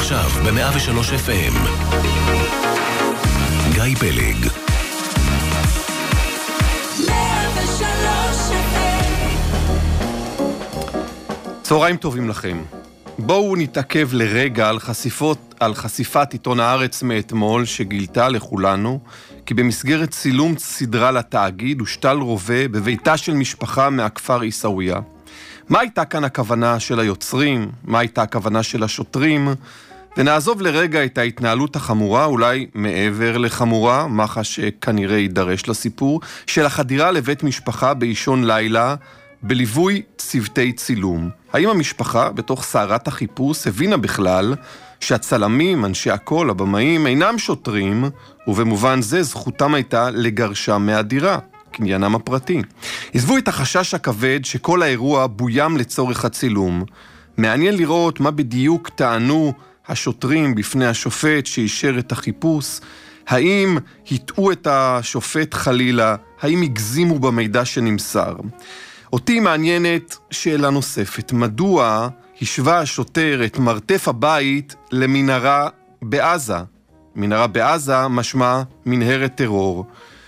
עכשיו ב-103 FM. גיא פלג. צהריים טובים לכם. בואו נתעכב לרגע על חשיפת עיתון הארץ מאתמול שגילתה לכולנו כי במסגרת צילום סדרה לתאגיד הושתל רובה בביתה של משפחה מהכפר עיסאוויה. מה הייתה כאן הכוונה של היוצרים? מה הייתה הכוונה של השוטרים? ונעזוב לרגע את ההתנהלות החמורה, אולי מעבר לחמורה, מח"ש כנראה יידרש לסיפור, של החדירה לבית משפחה באישון לילה בליווי צוותי צילום. האם המשפחה בתוך סערת החיפוש הבינה בכלל שהצלמים, אנשי הקול, הבמאים, אינם שוטרים, ובמובן זה זכותם הייתה לגרשם מהדירה, קניינם הפרטי. עזבו את החשש הכבד שכל האירוע בוים לצורך הצילום. מעניין לראות מה בדיוק טענו השוטרים בפני השופט שאישר את החיפוש. האם הטעו את השופט חלילה? האם הגזימו במידע שנמסר? אותי מעניינת שאלה נוספת. מדוע השווה השוטר את מרתף הבית למנהרה בעזה? מנהרה בעזה משמע מנהרת טרור.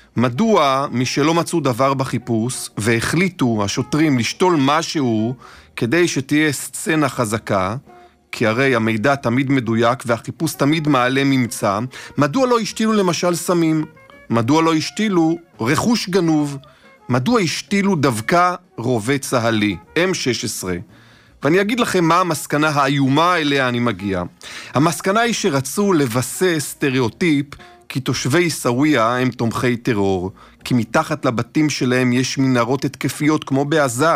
מדוע משלא מצאו דבר בחיפוש והחליטו השוטרים לשתול משהו כדי שתהיה סצנה חזקה, כי הרי המידע תמיד מדויק והחיפוש תמיד מעלה ממצא, מדוע לא השתילו למשל סמים? מדוע לא השתילו רכוש גנוב? מדוע השתילו דווקא רובה צהלי, M16? ואני אגיד לכם מה המסקנה האיומה אליה אני מגיע. המסקנה היא שרצו לבסס סטריאוטיפ כי תושבי עיסאוויה הם תומכי טרור, כי מתחת לבתים שלהם יש מנהרות התקפיות כמו בעזה,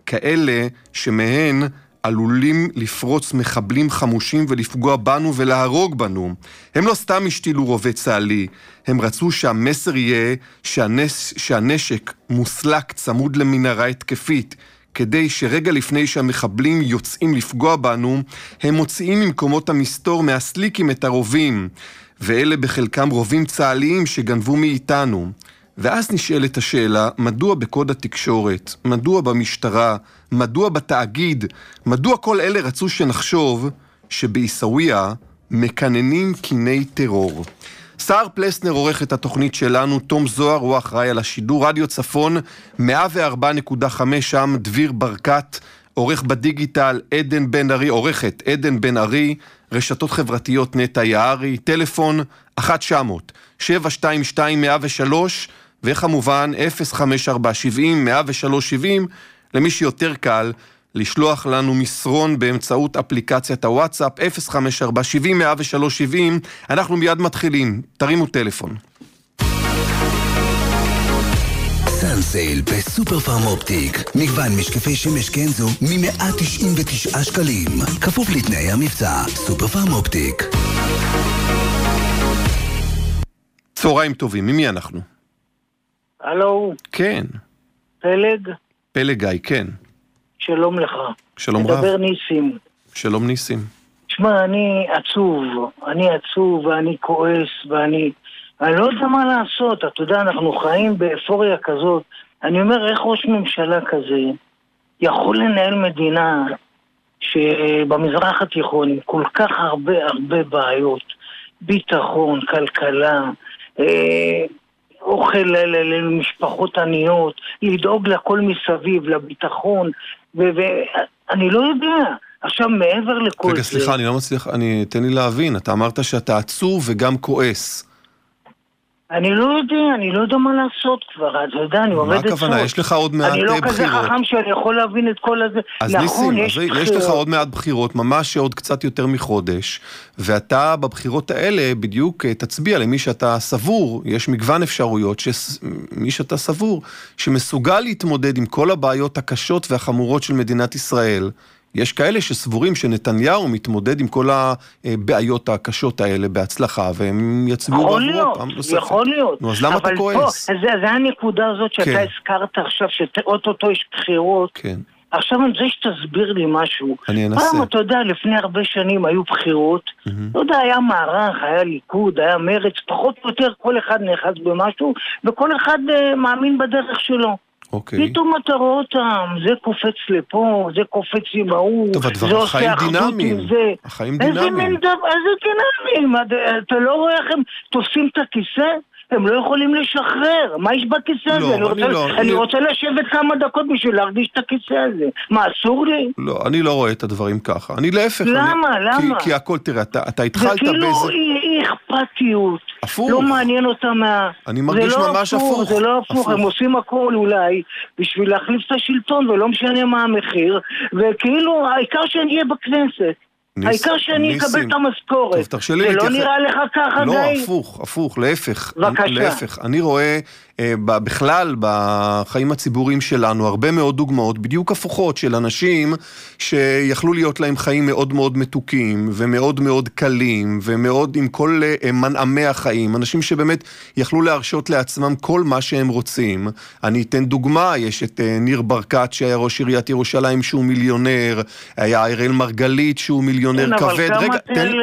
כאלה שמהן עלולים לפרוץ מחבלים חמושים ולפגוע בנו ולהרוג בנו. הם לא סתם השתילו רובה צהלי, הם רצו שהמסר יהיה שהנשק מוסלק צמוד למנהרה התקפית, כדי שרגע לפני שהמחבלים יוצאים לפגוע בנו, הם מוציאים ממקומות המסתור מהסליקים את הרובים, ואלה בחלקם רובים צהליים שגנבו מאיתנו. ואז נשאלת השאלה, מדוע בקוד התקשורת, מדוע במשטרה, מדוע בתאגיד, מדוע כל אלה רצו שנחשוב שבעיסאוויה מקננים קיני טרור? סער פלסנר עורך את התוכנית שלנו, תום זוהר הוא אחראי על השידור, רדיו צפון 104.5 שם, דביר ברקת, עורך בדיגיטל עורכת עדן בן ארי, רשתות חברתיות נטע יערי, טלפון 1-900-722-103, וכמובן 054-70-103-70, למי שיותר קל לשלוח לנו מסרון באמצעות אפליקציית הוואטסאפ 054-70-103-70. אנחנו מיד מתחילים, תרימו טלפון. סנסייל בסופר פארם אופטיק, מגוון משקפי שמש קנזו מ-199 שקלים, כפוף לתנאי המבצע. סופר פארם אופטיק. צהריים טובים, ממי אנחנו? הלו. כן. פלג? פלג גיא, כן. שלום לך. שלום רב. מדבר ניסים. שלום ניסים. תשמע, אני עצוב ואני כועס ואני לא יודע מה לעשות. אתה יודע, אנחנו חיים באפוריה כזאת. אני אומר, איך ראש ממשלה כזה יכול לנהל מדינה שבמזרח התיכון עם כל כך הרבה בעיות, ביטחון, כלכלה, אוכל למשפחות עניות, לדאוג לכל מסביב, לביטחון, ואני לא יודע. עכשיו מעבר לכל רגע, סליחה, אני לא מצליח, תן לי להבין, אתה אמרת שאתה עצוב וגם כועס. אני לא יודע מה לעשות כבר, אתה יודע, אני עובד מה הכוונה? יש לך עוד מעט בחירות. אני לא כזה חכם שאני יכול להבין את כל הזה. אז נכון, ניסים, יש לך עוד מעט בחירות, ממש עוד קצת יותר מחודש, ואתה בבחירות האלה בדיוק תצביע למי שאתה סבור, יש מגוון אפשרויות, מי שאתה סבור, שמסוגל להתמודד עם כל הבעיות הקשות והחמורות של מדינת ישראל. יש כאלה שסבורים שנתניהו מתמודד עם כל הבעיות הקשות האלה בהצלחה, והם יצביעו בעבורו פעם נוספת. יכול להיות. נו, אז למה אתה כועס? זה הנקודה הזאת שאתה הזכרת עכשיו, שאו-טו-טו יש בחירות. כן. עכשיו אני רוצה שתסביר לי משהו. אני אנסה. פעם, אתה יודע, לפני הרבה שנים היו בחירות, אתה יודע, היה מערך, היה ליכוד, היה מרץ, פחות או יותר כל אחד נאחז במשהו, וכל אחד מאמין בדרך שלו. פתאום אתה רואה אותם, זה קופץ לפה, זה קופץ עם ההוא, זה עושה אחדות עם זה. החיים דינמיים. איזה דינמיים? אתה לא רואה איך הם תופסים את הכיסא? הם לא יכולים לשחרר. מה יש בכיסא הזה? אני רוצה לשבת כמה דקות בשביל להרגיש את הכיסא הזה. מה, אסור לי? לא, אני לא רואה את הדברים ככה. אני להפך. למה? כי הכל, תראה, אתה התחלת באיזה... זה כאילו אי אכפתיות. הפוך. לא מעניין אותם אני מרגיש ממש הפוך. זה לא הפוך. הם עושים הכל אולי בשביל להחליף את השלטון, ולא משנה מה המחיר, וכאילו, העיקר שאני אהיה בכנסת. העיקר שאני אקבל את המשכורת. זה לא נראה לך ככה די? לא, הפוך, להפך. בבקשה. אני רואה בכלל בחיים הציבוריים שלנו הרבה מאוד דוגמאות בדיוק הפוכות של אנשים שיכלו להיות להם חיים מאוד מאוד מתוקים ומאוד מאוד קלים ומאוד עם כל מנעמי החיים, אנשים שבאמת יכלו להרשות לעצמם כל מה שהם רוצים. אני אתן דוגמה, יש את ניר ברקת שהיה ראש עיריית ירושלים שהוא מיליונר, היה אראל מרגלית שהוא מיליונר כבד. רגע,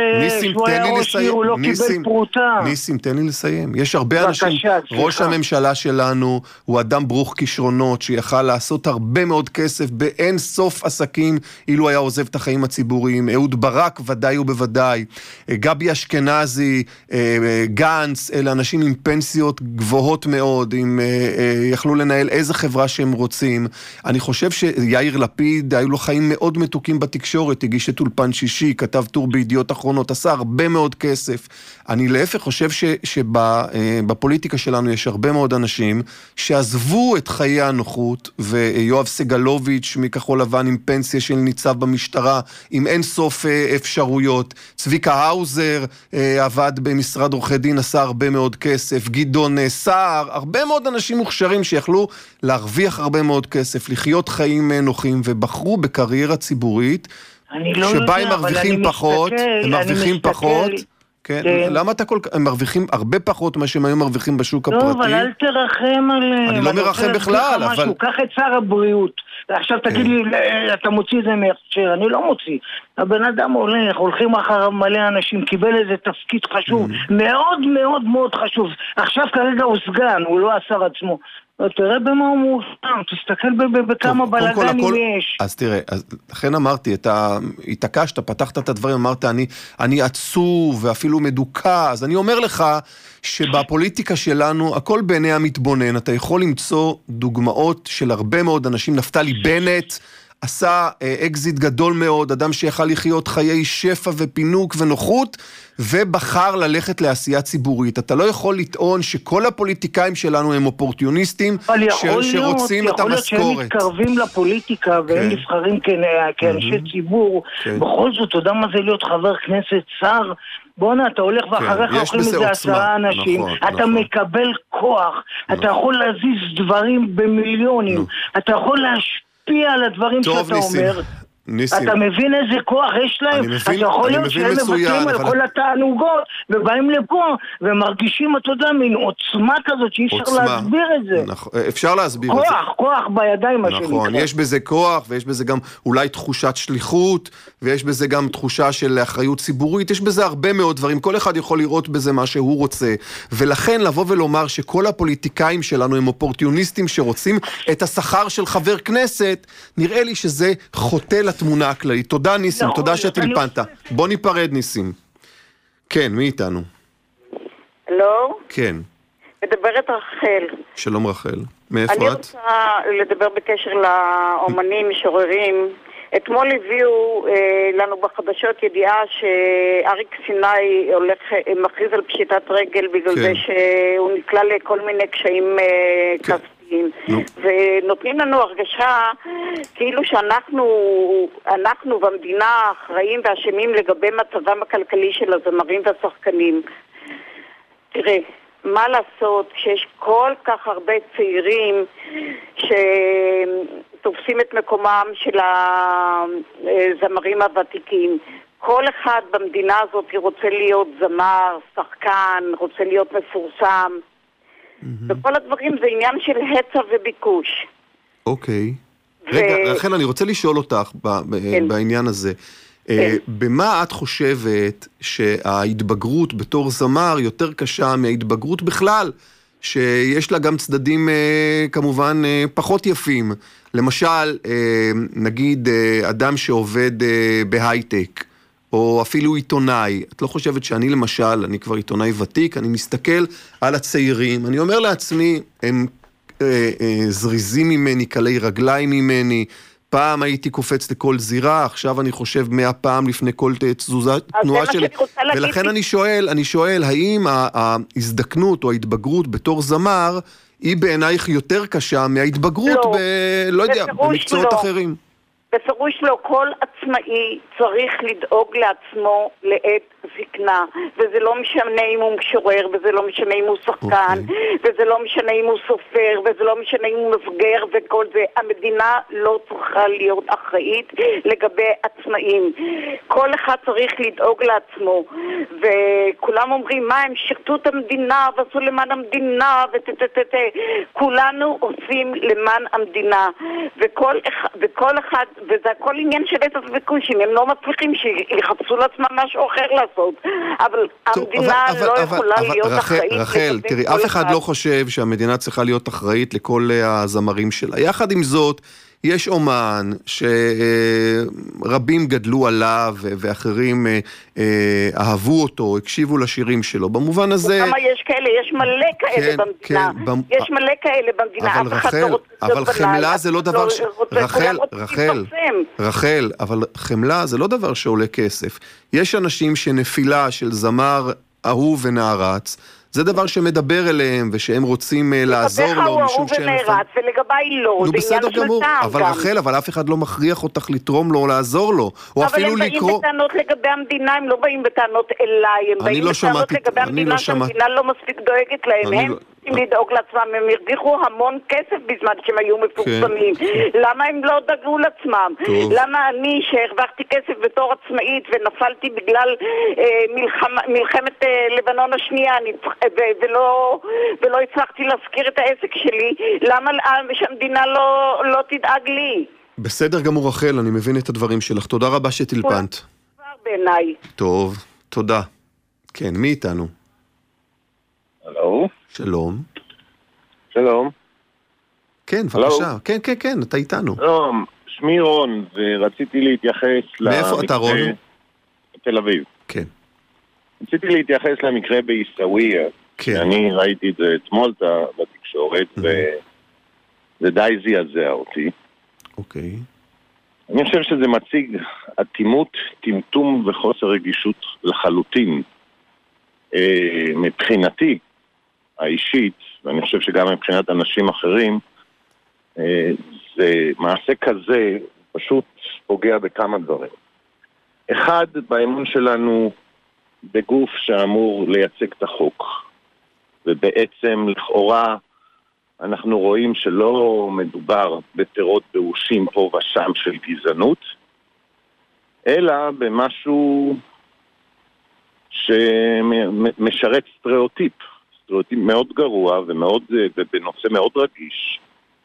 ניסים, תן לי לסיים. יש הרבה אנשים, ראש הממשלה שלנו הוא אדם ברוך כישרונות שיכל לעשות הרבה מאוד כסף באין סוף עסקים אילו היה עוזב את החיים הציבוריים. אהוד ברק ודאי ובוודאי, גבי אשכנזי, גנץ, אלה אנשים עם פנסיות גבוהות מאוד, יכלו לנהל איזה חברה שהם רוצים. אני חושב שיאיר לפיד היו לו חיים מאוד מתוקים בתקשורת, הגיש את אולפן שישי, כתב טור בידיעות אחרונות, עשה הרבה מאוד כסף. אני להפך חושב שבפוליטיקה שלנו יש הרבה מאוד אנשים שעזבו את חיי הנוחות, ויואב סגלוביץ' מכחול לבן עם פנסיה של ניצב במשטרה, עם אין סוף אפשרויות, צביקה האוזר עבד במשרד עורכי דין, עשה הרבה מאוד כסף, גדעון סער, הרבה מאוד אנשים מוכשרים שיכלו להרוויח הרבה מאוד כסף, לחיות חיים נוחים, ובחרו בקריירה ציבורית, שבה הם מרוויחים פחות, הם מרוויחים פחות, כן, למה אתה הם מרוויחים הרבה פחות מה שהם היו מרוויחים בשוק הפרטי? טוב, אבל אל תרחם עליהם. אני לא מרחם בכלל, אבל... קח את שר הבריאות, ועכשיו תגיד לי, אתה מוציא את זה מהכשר, אני לא מוציא. הבן אדם הולכים אחריו מלא אנשים, קיבל איזה תפקיד חשוב, מאוד מאוד מאוד חשוב. עכשיו כרגע הוא סגן, הוא לא השר עצמו. תראה במה הוא מופתם, תסתכל בכמה בלגנים יש. אז תראה, לכן אמרתי, אתה התעקשת, פתחת את הדברים, אמרת, אני עצוב ואפילו מדוכא, אז אני אומר לך שבפוליטיקה שלנו, הכל בעיני המתבונן, אתה יכול למצוא דוגמאות של הרבה מאוד אנשים, נפתלי בנט, עשה אקזיט גדול מאוד, אדם שיכל לחיות חיי שפע ופינוק ונוחות, ובחר ללכת לעשייה ציבורית. אתה לא יכול לטעון שכל הפוליטיקאים שלנו הם אופורטוניסטים שרוצים את המשכורת. יכול להיות שהם מתקרבים לפוליטיקה והם נבחרים כאנשי ציבור. בכל זאת, אתה יודע מה זה להיות חבר כנסת, שר? בוא'נה, אתה הולך ואחריך אוכלים איזה 10 אנשים, אתה מקבל כוח, אתה יכול להזיז דברים במיליונים, אתה יכול להשפיע על הדברים שאתה אומר. אתה מבין איזה כוח יש להם? אתה יכול להיות שהם מבטלים על כל התענוגות ובאים לפה ומרגישים, אתה יודע, מין עוצמה כזאת שאי אפשר להסביר את זה. אפשר להסביר את זה. כוח בידיים מה שנקרא. נכון, יש בזה כוח ויש בזה גם אולי תחושת שליחות ויש בזה גם תחושה של אחריות ציבורית, יש בזה הרבה מאוד דברים, כל אחד יכול לראות בזה מה שהוא רוצה, ולכן לבוא ולומר שכל הפוליטיקאים שלנו הם אופורטוניסטים שרוצים את השכר של חבר כנסת, נראה לי שזה חוטא לתמונה הכללית. תודה ניסים, תודה שתלפנת. בוא ניפרד ניסים. כן, מי איתנו? לא? כן. מדברת רחל. שלום רחל. מאיפה את? אני רוצה לדבר בקשר לאומנים, משוררים. אתמול הביאו לנו בחדשות ידיעה שאריק סיני מכריז על פשיטת רגל בגלל זה שהוא נקלע לכל מיני קשיים כספיים. ונותנים לנו הרגשה כאילו שאנחנו במדינה אחראים ואשמים לגבי מצבם הכלכלי של הזמרים והשחקנים. תראה, מה לעשות שיש כל כך הרבה צעירים שתופסים את מקומם של הזמרים הוותיקים. כל אחד במדינה הזאת רוצה להיות זמר, שחקן, רוצה להיות מפורסם. וכל הדברים זה עניין של היצע וביקוש. אוקיי. רגע, רחל, אני רוצה לשאול אותך בעניין הזה. במה את חושבת שההתבגרות בתור זמר יותר קשה מההתבגרות בכלל שיש לה גם צדדים כמובן פחות יפים. למשל, נגיד אדם שעובד בהייטק, או אפילו עיתונאי. את לא חושבת שאני למשל, אני כבר עיתונאי ותיק, אני מסתכל על הצעירים, אני אומר לעצמי, הם זריזים ממני, קלי רגליים ממני, פעם הייתי קופץ לכל זירה, עכשיו אני חושב 100 פעם לפני כל תנועה שלי. ולכן אני שואל, האם ההזדקנות או ההתבגרות בתור זמר, היא בעינייך יותר קשה מההתבגרות לא יודע, במקצועות אחרים? בפירוש לא, כל עצמאי צריך לדאוג לעצמו לעת זקנה, וזה לא משנה אם הוא משורר, וזה לא משנה אם הוא שחקן, וזה לא משנה אם הוא סופר, וזה לא משנה אם הוא מפגר וכל זה. המדינה לא צריכה להיות אחראית לגבי עצמאים. כל אחד צריך לדאוג לעצמו, וכולם אומרים, מה, הם שירתו את המדינה ועשו למען המדינה, כולנו עושים למען המדינה, וכל אחד, וזה הכל עניין של עץ וביקושים, הם לא מצליחים שיחפשו לעצמם משהו אחר לעשות, אבל המדינה לא יכולה להיות אחראית. רחל, תראי, אף אחד לא חושב שהמדינה צריכה להיות אחראית לכל הזמרים שלה. יחד עם זאת, יש אומן שרבים גדלו עליו ואחרים אהבו אותו, הקשיבו לשירים שלו. במובן הזה... כמה יש כאלה? יש מלא כאלה במדינה. יש מלא כאלה במדינה. אבל חמלה זה לא דבר רחל, אבל חמלה זה לא דבר שעולה כסף. יש אנשים שנפילה של זמר אהוב ונערץ, זה דבר שמדבר אליהם, ושהם רוצים לעזור לו, משום שהם... ולגביי לא, זה עניין של טעם. אבל רחל, אבל אף אחד לא מכריח אותך לתרום לו או לעזור לו, או אפילו לקרוא... אבל הם באים בטענות לגבי המדינה, הם לא באים בטענות אליי, הם באים בטענות לגבי המדינה, שהמדינה לא מספיק דואגת להם, הם צריכים לדאוג לעצמם, הם הרוויחו המון כסף בזמן שהם היו מפורסמים. למה הם לא דאגו לעצמם? למה אני שהרווחתי כסף בתור עצמאית ונפלתי בגלל מלחמת לבנון השנייה, ולא הצלחתי להזכיר את העסק שלי, למה שהמדינה לא תדאג לי? בסדר גמור רחל, אני מבין את הדברים שלך. תודה רבה שטלפנת. בעיניי. טוב, תודה. כן, מי איתנו? הלו? שלום. שלום. כן, בבקשה. כן, אתה איתנו. שלום, שמי רון, ורציתי להתייחס מאיפה אתה רון? תל אביב. כן. רציתי להתייחס למקרה ביסאוויה. כן. אני ראיתי את זה אתמול בתקשורת, וזה די זעזע אותי. אוקיי. אני חושב שזה מציג אטימות, טמטום וחוסר רגישות לחלוטין. מבחינתי האישית, ואני חושב שגם מבחינת אנשים אחרים, זה מעשה כזה פשוט פוגע בכמה דברים. אחד, באמון שלנו בגוף שאמור לייצג את החוק, ובעצם לכאורה אנחנו רואים שלא מדובר בפירות באושים פה ושם של גזענות, אלא במשהו שמשרת סטריאוטיפ מאוד גרוע ובנושא מאוד רגיש.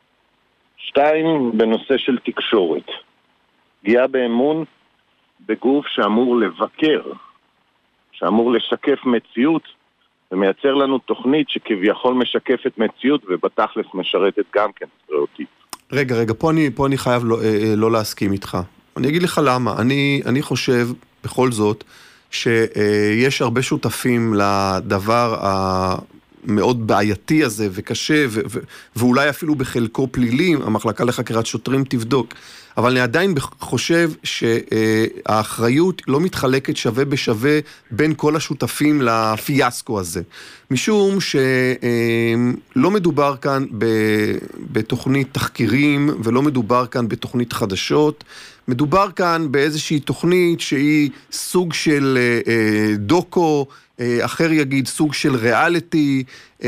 2, בנושא של תקשורת. פגיעה באמון בגוף שאמור לבקר, שאמור לשקף מציאות, ומייצר לנו תוכנית שכביכול משקפת מציאות, ובתכלס משרתת גם כן סטריאוטיפ. רגע, פה אני חייב לא להסכים איתך. אני אגיד לך למה. אני חושב בכל זאת, שיש הרבה שותפים לדבר המאוד בעייתי הזה וקשה, ואולי אפילו בחלקו פלילי, המחלקה לחקירת שוטרים תבדוק. אבל אני עדיין חושב שהאחריות לא מתחלקת שווה בשווה בין כל השותפים לפיאסקו הזה. משום שלא מדובר כאן בתוכנית תחקירים, ולא מדובר כאן בתוכנית חדשות, מדובר כאן באיזושהי תוכנית שהיא סוג של דוקו, אחר יגיד סוג של ריאליטי,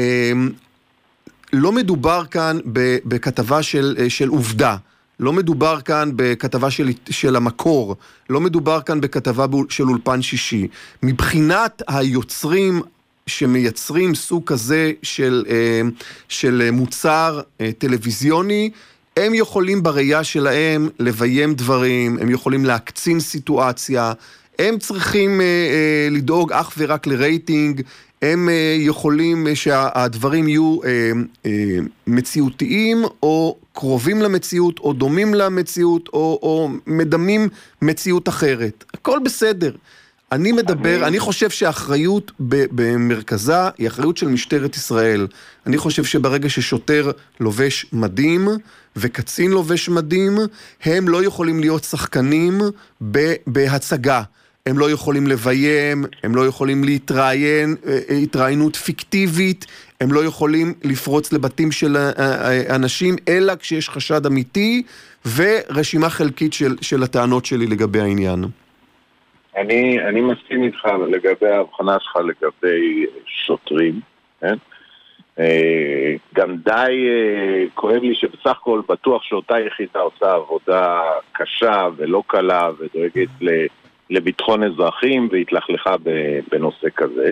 לא מדובר כאן בכתבה של עובדה, לא מדובר כאן בכתבה של המקור, לא מדובר כאן בכתבה של אולפן שישי. מבחינת היוצרים שמייצרים סוג כזה של מוצר טלוויזיוני, הם יכולים בראייה שלהם לביים דברים, הם יכולים להקצין סיטואציה, הם צריכים לדאוג אך ורק לרייטינג, הם יכולים שהדברים יהיו מציאותיים, או קרובים למציאות, או דומים למציאות, או מדמים מציאות אחרת. הכל בסדר. אני חושב שהאחריות במרכזה היא אחריות של משטרת ישראל. אני חושב שברגע ששוטר לובש מדים וקצין לובש מדים, הם לא יכולים להיות שחקנים בהצגה. הם לא יכולים לביים, הם לא יכולים להתראיין, התראיינות פיקטיבית, הם לא יכולים לפרוץ לבתים של אנשים, אלא כשיש חשד אמיתי ורשימה חלקית של הטענות שלי לגבי העניין. אני מסכים איתך לגבי ההבחנה שלך לגבי שוטרים, כן? גם די כואב לי שבסך הכל בטוח שאותה יחידה עושה עבודה קשה ולא קלה ודואגת לביטחון אזרחים והתלכלכה בנושא כזה.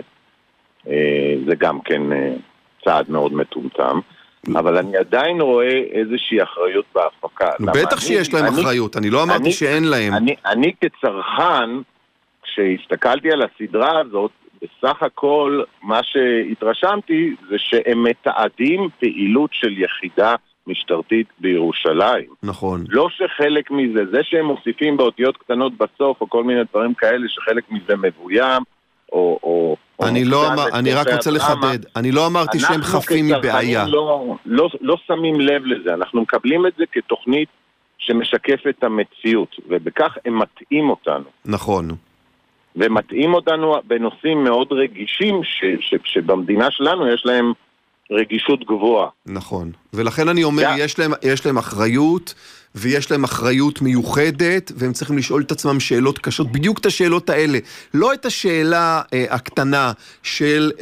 זה גם כן צעד מאוד מטומטם. אבל אני עדיין רואה איזושהי אחריות בהפקה. בטח שיש להם אחריות, אני לא אמרתי שאין להם. אני כצרכן, כשהסתכלתי על הסדרה הזאת, בסך הכל מה שהתרשמתי זה שהם מתעדים פעילות של יחידה משטרתית בירושלים. נכון. לא שחלק מזה, זה שהם מוסיפים באותיות קטנות בסוף, או כל מיני דברים כאלה, שחלק מזה מבוים, או אני רק רוצה לחדד, אני לא אמרתי שהם חפים מבעיה. לא שמים לב לזה, אנחנו מקבלים את זה כתוכנית שמשקפת את המציאות, ובכך הם מתאים אותנו. נכון. ומתאים אותנו בנושאים מאוד רגישים, שבמדינה שלנו יש להם רגישות גבוהה. נכון, ולכן אני אומר, יש להם אחריות, ויש להם אחריות מיוחדת, והם צריכים לשאול את עצמם שאלות קשות, בדיוק את השאלות האלה, לא את השאלה הקטנה של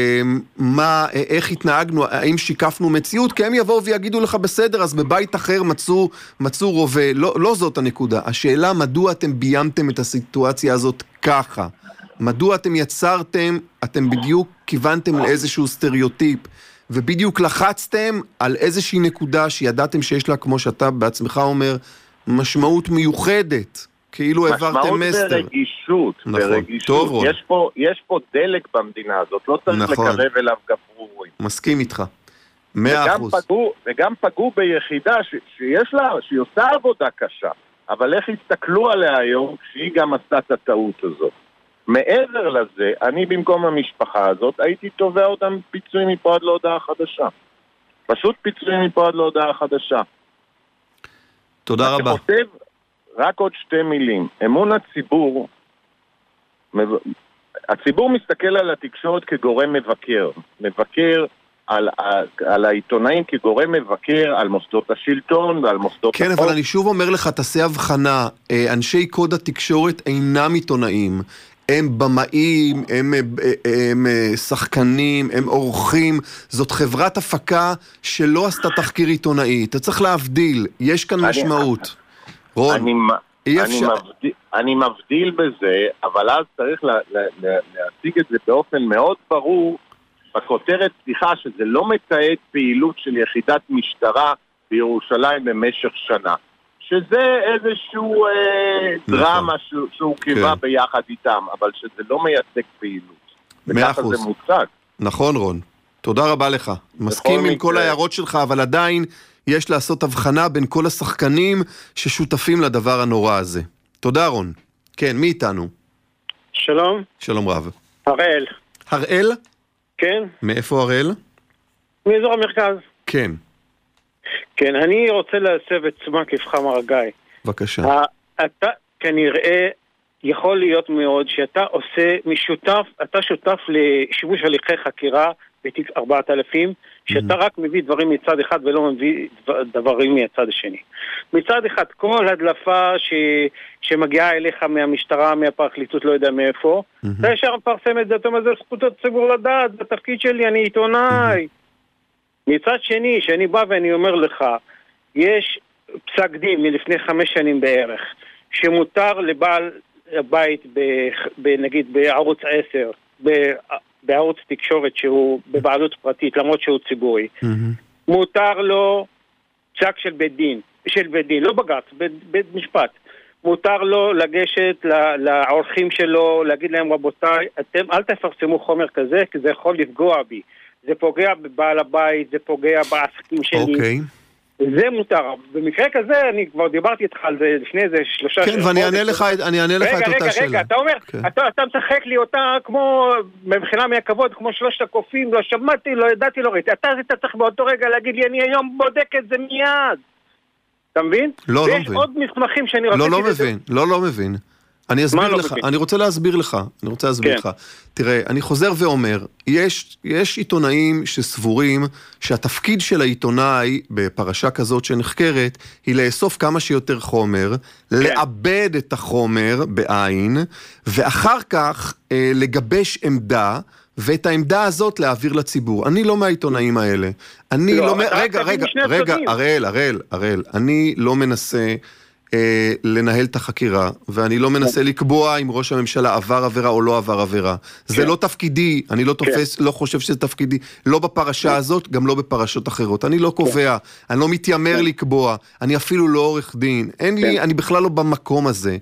איך התנהגנו, האם שיקפנו מציאות, כי הם יבואו ויגידו לך בסדר, אז בבית אחר מצאו רובה, לא זאת הנקודה, השאלה מדוע אתם ביימתם את הסיטואציה הזאת ככה, מדוע אתם יצרתם, אתם בדיוק כיוונתם לאיזשהו סטריאוטיפ, ובדיוק לחצתם על איזושהי נקודה שידעתם שיש לה, כמו שאתה בעצמך אומר, משמעות מיוחדת, כאילו העברתם מסר. משמעות ברגישות. נכון, ברגישות. טוב רון. יש פה דלק במדינה הזאת, לא צריך נכון. לקרב אליו גפרורים. מסכים איתך, 100%. וגם פגעו ביחידה שהיא עושה עבודה קשה, אבל איך הסתכלו עליה היום כשהיא גם עשתה את הטעות הזאת. מעבר לזה, אני במקום המשפחה הזאת, הייתי תובע אותם פיצויים מפה עד להודעה חדשה. פשוט פיצויים מפה עד להודעה חדשה. תודה רבה. שכותב רק עוד 2 מילים. אמון הציבור, הציבור מסתכל על התקשורת כגורם מבקר. מבקר על העיתונאים כגורם מבקר, על מוסדות השלטון ועל מוסדות כן, אבל אני שוב אומר לך, תעשה הבחנה, אנשי קוד התקשורת אינם עיתונאים. הם במאים, הם שחקנים, הם אורחים, זאת חברת הפקה שלא עשתה תחקיר עיתונאי, אתה צריך להבדיל, יש כאן משמעות. רון, אני מבדיל בזה, אבל אז צריך להציג את זה באופן מאוד ברור, בכותרת סליחה שזה לא מתעד פעילות של יחידת משטרה בירושלים במשך שנה. שזה איזשהו דרמה שהוא קיבה ביחד איתם, אבל שזה לא מייצג פעילות. וככה זה מוצג. נכון רון, תודה רבה לך. מסכים עם כל ההערות שלך, אבל עדיין יש לעשות הבחנה בין כל השחקנים ששותפים לדבר הנורא הזה. תודה רון. כן, מי איתנו? שלום. שלום רב. הראל. הראל? כן. מאיפה הראל? מאזור המרכז. כן. כן, אני רוצה להסב את תשומת לבך מר גיא. בבקשה. אתה כנראה יכול להיות מאוד שאתה עושה אתה שותף לשיבוש הליכי חקירה בתיק 4000, שאתה רק מביא דברים מצד אחד ולא מביא דברים מצד השני. מצד אחד, כל הדלפה שמגיעה אליך מהמשטרה, מהפרקליטות, לא יודע מאיפה, אתה ישר מפרסם את זה, אתה אומר, זה זכות הציבור לדעת, זה התפקיד שלי, אני עיתונאי. מצד שני, שאני בא ואני אומר לך, יש פסק דין מלפני 5 שנים בערך, שמותר לבעל הבית, נגיד בערוץ 10, בערוץ תקשורת שהוא בבעלות פרטית, למרות שהוא ציבורי, מותר לו פסק של בית דין, לא בג"ץ, בית משפט, מותר לו לגשת לעורכים שלו, להגיד להם, רבותיי, אתם אל תפרסמו חומר כזה, כי זה יכול לפגוע בי. זה פוגע בבעל הבית, זה פוגע בעסקים שלי. אוקיי. זה מותר. במקרה כזה, אני כבר דיברתי איתך על זה לפני איזה 3 כן, ואני אענה לך את אותה שאלה. רגע, אתה אומר, אתה משחק לי אותה כמו, מבחינה מהכבוד, כמו 3 הקופים, לא שמעתי, לא ידעתי, לא ראיתי. אתה צריך באותו רגע להגיד לי, אני היום בודק את זה מיד. אתה מבין? לא מבין. ויש עוד מסמכים שאני רציתי... לא מבין. אני אסביר לך, אני רוצה להסביר לך. תראה, אני חוזר ואומר, יש עיתונאים שסבורים שהתפקיד של העיתונאי בפרשה כזאת שנחקרת, היא לאסוף כמה שיותר חומר, לאבד את החומר בעין, ואחר כך לגבש עמדה, ואת העמדה הזאת להעביר לציבור. אני לא מהעיתונאים האלה. רגע, הראל, אני לא מנסה לנהל את החקירה, ואני לא מנסה לקבוע אם ראש הממשלה עבר עבירה או לא עבר עבירה. זה לא תפקידי, אני לא חושב שזה תפקידי, לא בפרשה הזאת, גם לא בפרשות אחרות. אני לא קובע, אני לא מתיימר לקבוע, אני אפילו לא עורך דין, אני בכלל לא במקום הזה.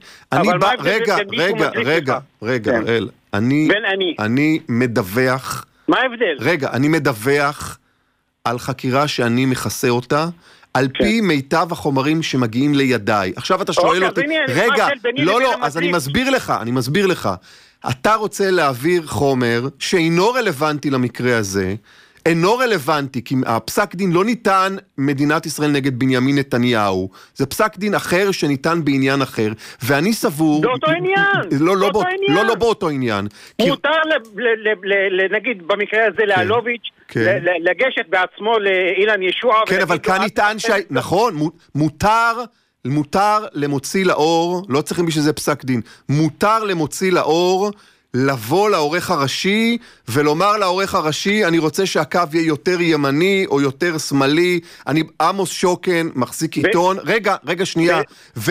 רגע, הראל, אני מדווח, מה ההבדל? רגע, אני מדווח על חקירה שאני מכסה אותה, על פי מיטב החומרים שמגיעים לידיי. עכשיו אתה שואל אותי, רגע, לא, אז אני מסביר לך. אתה רוצה להעביר חומר שאינו רלוונטי למקרה הזה, אינו רלוונטי, כי הפסק דין לא ניתן מדינת ישראל נגד בנימין נתניהו, זה פסק דין אחר שניתן בעניין אחר, ואני סבור... באותו עניין! לא באותו עניין. מותר, נגיד במקרה הזה לאלוביץ', לגשת בעצמו לאילן ישוע... כן, אבל כאן ניתן נכון, מותר למוציא לאור, לא צריכים בשביל זה פסק דין, מותר למוציא לאור, לבוא לעורך הראשי ולומר לעורך הראשי, אני רוצה שהקו יהיה יותר ימני או יותר שמאלי. עמוס שוקן מחזיק עיתון, רגע שנייה,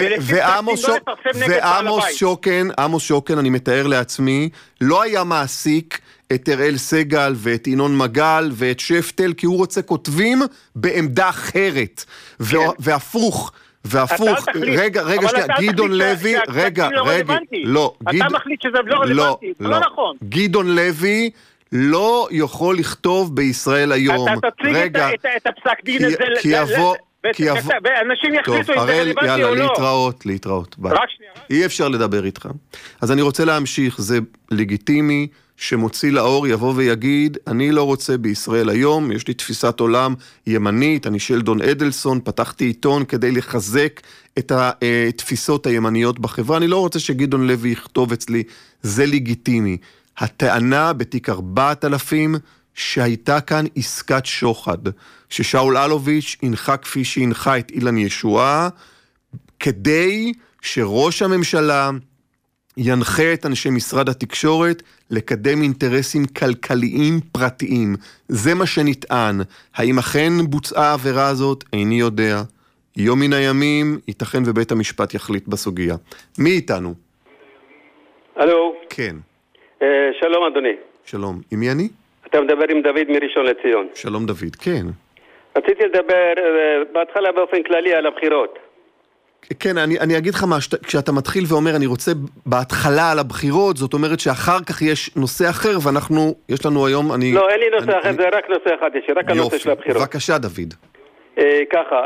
ועמוס שוקן, אני מתאר לעצמי, לא היה מעסיק את הראל סגל ואת ינון מגל ואת שפטל, כי הוא רוצה כותבים בעמדה אחרת, והפוך, רגע, גדעון לוי, לא, אתה מחליט שזה לא רלוונטי, זה לא נכון. גדעון לוי לא יכול לכתוב בישראל היום. אתה תציג את הפסק דין הזה, ואנשים יחליטו אם זה רלוונטי או לא. להתראות, ביי. אי אפשר לדבר איתך. אז אני רוצה להמשיך, זה לגיטימי, שמוציא לאור יבוא ויגיד, אני לא רוצה בישראל היום, יש לי תפיסת עולם ימנית, אני שלדון אדלסון, פתחתי עיתון כדי לחזק את התפיסות הימניות בחברה, אני לא רוצה שגדעון לוי יכתוב אצלי, זה לגיטימי. הטענה בתיק 4000 שהייתה כאן עסקת שוחד, ששאול אלוביץ' הנחה כפי שהנחה את אילן ישועה, כדי שראש הממשלה ינחה את אנשי משרד התקשורת לקדם אינטרסים כלכליים פרטיים. זה מה שנטען. האם אכן בוצעה העבירה הזאת? איני יודע. יום מן הימים, ייתכן ובית המשפט יחליט בסוגיה. מי איתנו? הלו. כן. שלום אדוני. שלום. עם מי אני? אתה מדבר עם דוד מראשון לציון. שלום דוד, כן. רציתי לדבר בהתחלה באופן כללי על הבחירות. כן, אני אגיד לך מה, כשאתה מתחיל ואומר אני רוצה בהתחלה על הבחירות, זאת אומרת שאחר כך יש נושא אחר, ואנחנו, יש לנו היום, לא, אין לי נושא אחר, זה רק נושא אחד, יש רק הנושא של הבחירות. בבקשה דוד. ככה,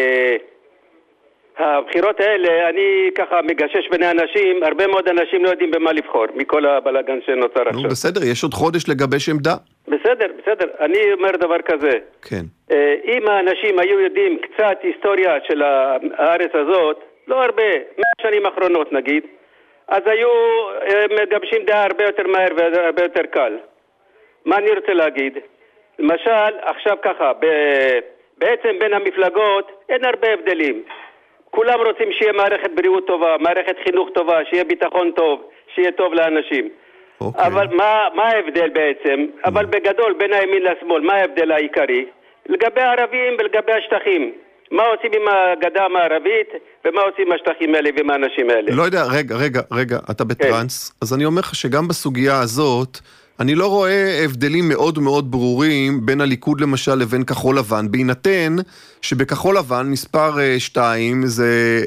הבחירות האלה, אני ככה מגשש בין האנשים, הרבה מאוד אנשים לא יודעים במה לבחור, מכל הבלגן שנוצר עכשיו. נו, בסדר, יש עוד חודש לגבש עמדה. בסדר, אני אומר דבר כזה. כן. אם האנשים היו יודעים קצת היסטוריה של הארץ הזאת, לא הרבה, 100 שנים האחרונות נגיד, אז היו מגבשים דעה הרבה יותר מהר והרבה יותר קל. מה אני רוצה להגיד? למשל, עכשיו ככה, בעצם בין המפלגות אין הרבה הבדלים. כולם רוצים שיהיה מערכת בריאות טובה, מערכת חינוך טובה, שיהיה ביטחון טוב, שיהיה טוב לאנשים. אבל מה ההבדל בעצם? אבל בגדול בין הימין לשמאל, מה ההבדל העיקרי? לגבי הערבים ולגבי השטחים. מה עושים עם הגדה המערבית ומה עושים עם השטחים האלה ועם האנשים האלה? לא יודע, רגע, אתה בטרנס. אז אני אומר לך שגם בסוגיה הזאת, אני לא רואה הבדלים מאוד מאוד ברורים בין הליכוד למשל לבין כחול לבן, בהינתן שבכחול לבן מספר 2 זה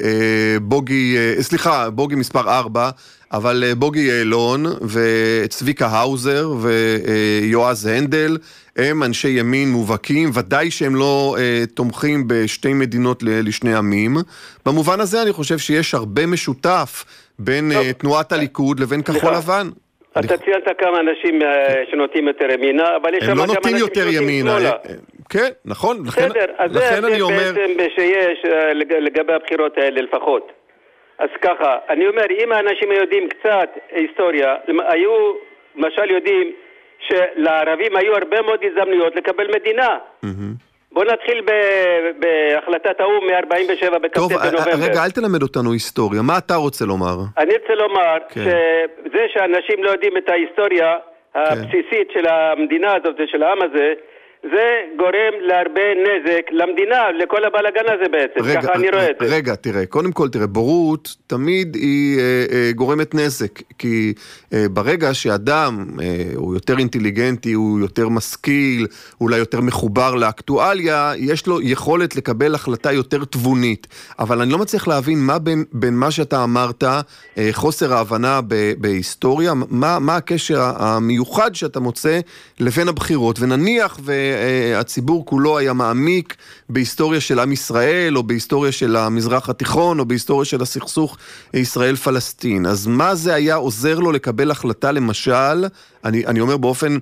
בוגי מספר 4, אבל בוגי יעלון וצביקה האוזר ויועז הנדל הם אנשי ימין מובהקים, ודאי שהם לא תומכים בשתי מדינות לשני עמים. במובן הזה אני חושב שיש הרבה משותף בין תנועת הליכוד לבין כחול לבן. אתה ציינת כמה אנשים שנוטים יותר ימינה, אבל יש הם לא נוטים יותר ימינה. כן, נכון. בסדר, אז זה בעצם שיש לגבי הבחירות האלה לפחות. אז ככה, אני אומר, אם האנשים יודעים קצת היסטוריה, היו, למשל יודעים שלערבים היו הרבה מאוד הזדמנויות לקבל מדינה. בוא נתחיל בהחלטת האו"ם מ-47 בכ"ט בנובמבר. טוב, רגע, אל תלמד אותנו היסטוריה. מה אתה רוצה לומר? אני רוצה לומר שזה שאנשים לא יודעים את ההיסטוריה הבסיסית של המדינה הזאת ושל העם הזה, זה גורם להרבה נזק למדינה, לכל הבלגן הזה בעצם. ככה אני רואה את זה. רגע, תראה, קודם כל, בורות תמיד היא גורמת נזק, כי ברגע שאדם הוא יותר אינטליגנטי, הוא יותר משכיל, אולי יותר מחובר לאקטואליה, יש לו יכולת לקבל החלטה יותר תבונית. אבל אני לא מצליח להבין מה בין מה שאתה אמרת, חוסר ההבנה בהיסטוריה, מה הקשר המיוחד שאתה מוצא לבין הבחירות, ונניח הציבור כולו היה מעמיק בהיסטוריה של עם ישראל, או בהיסטוריה של המזרח התיכון, או בהיסטוריה של הסכסוך ישראל-פלסטין. אז מה זה היה עוזר לו לקבל החלטה, למשל, אני אומר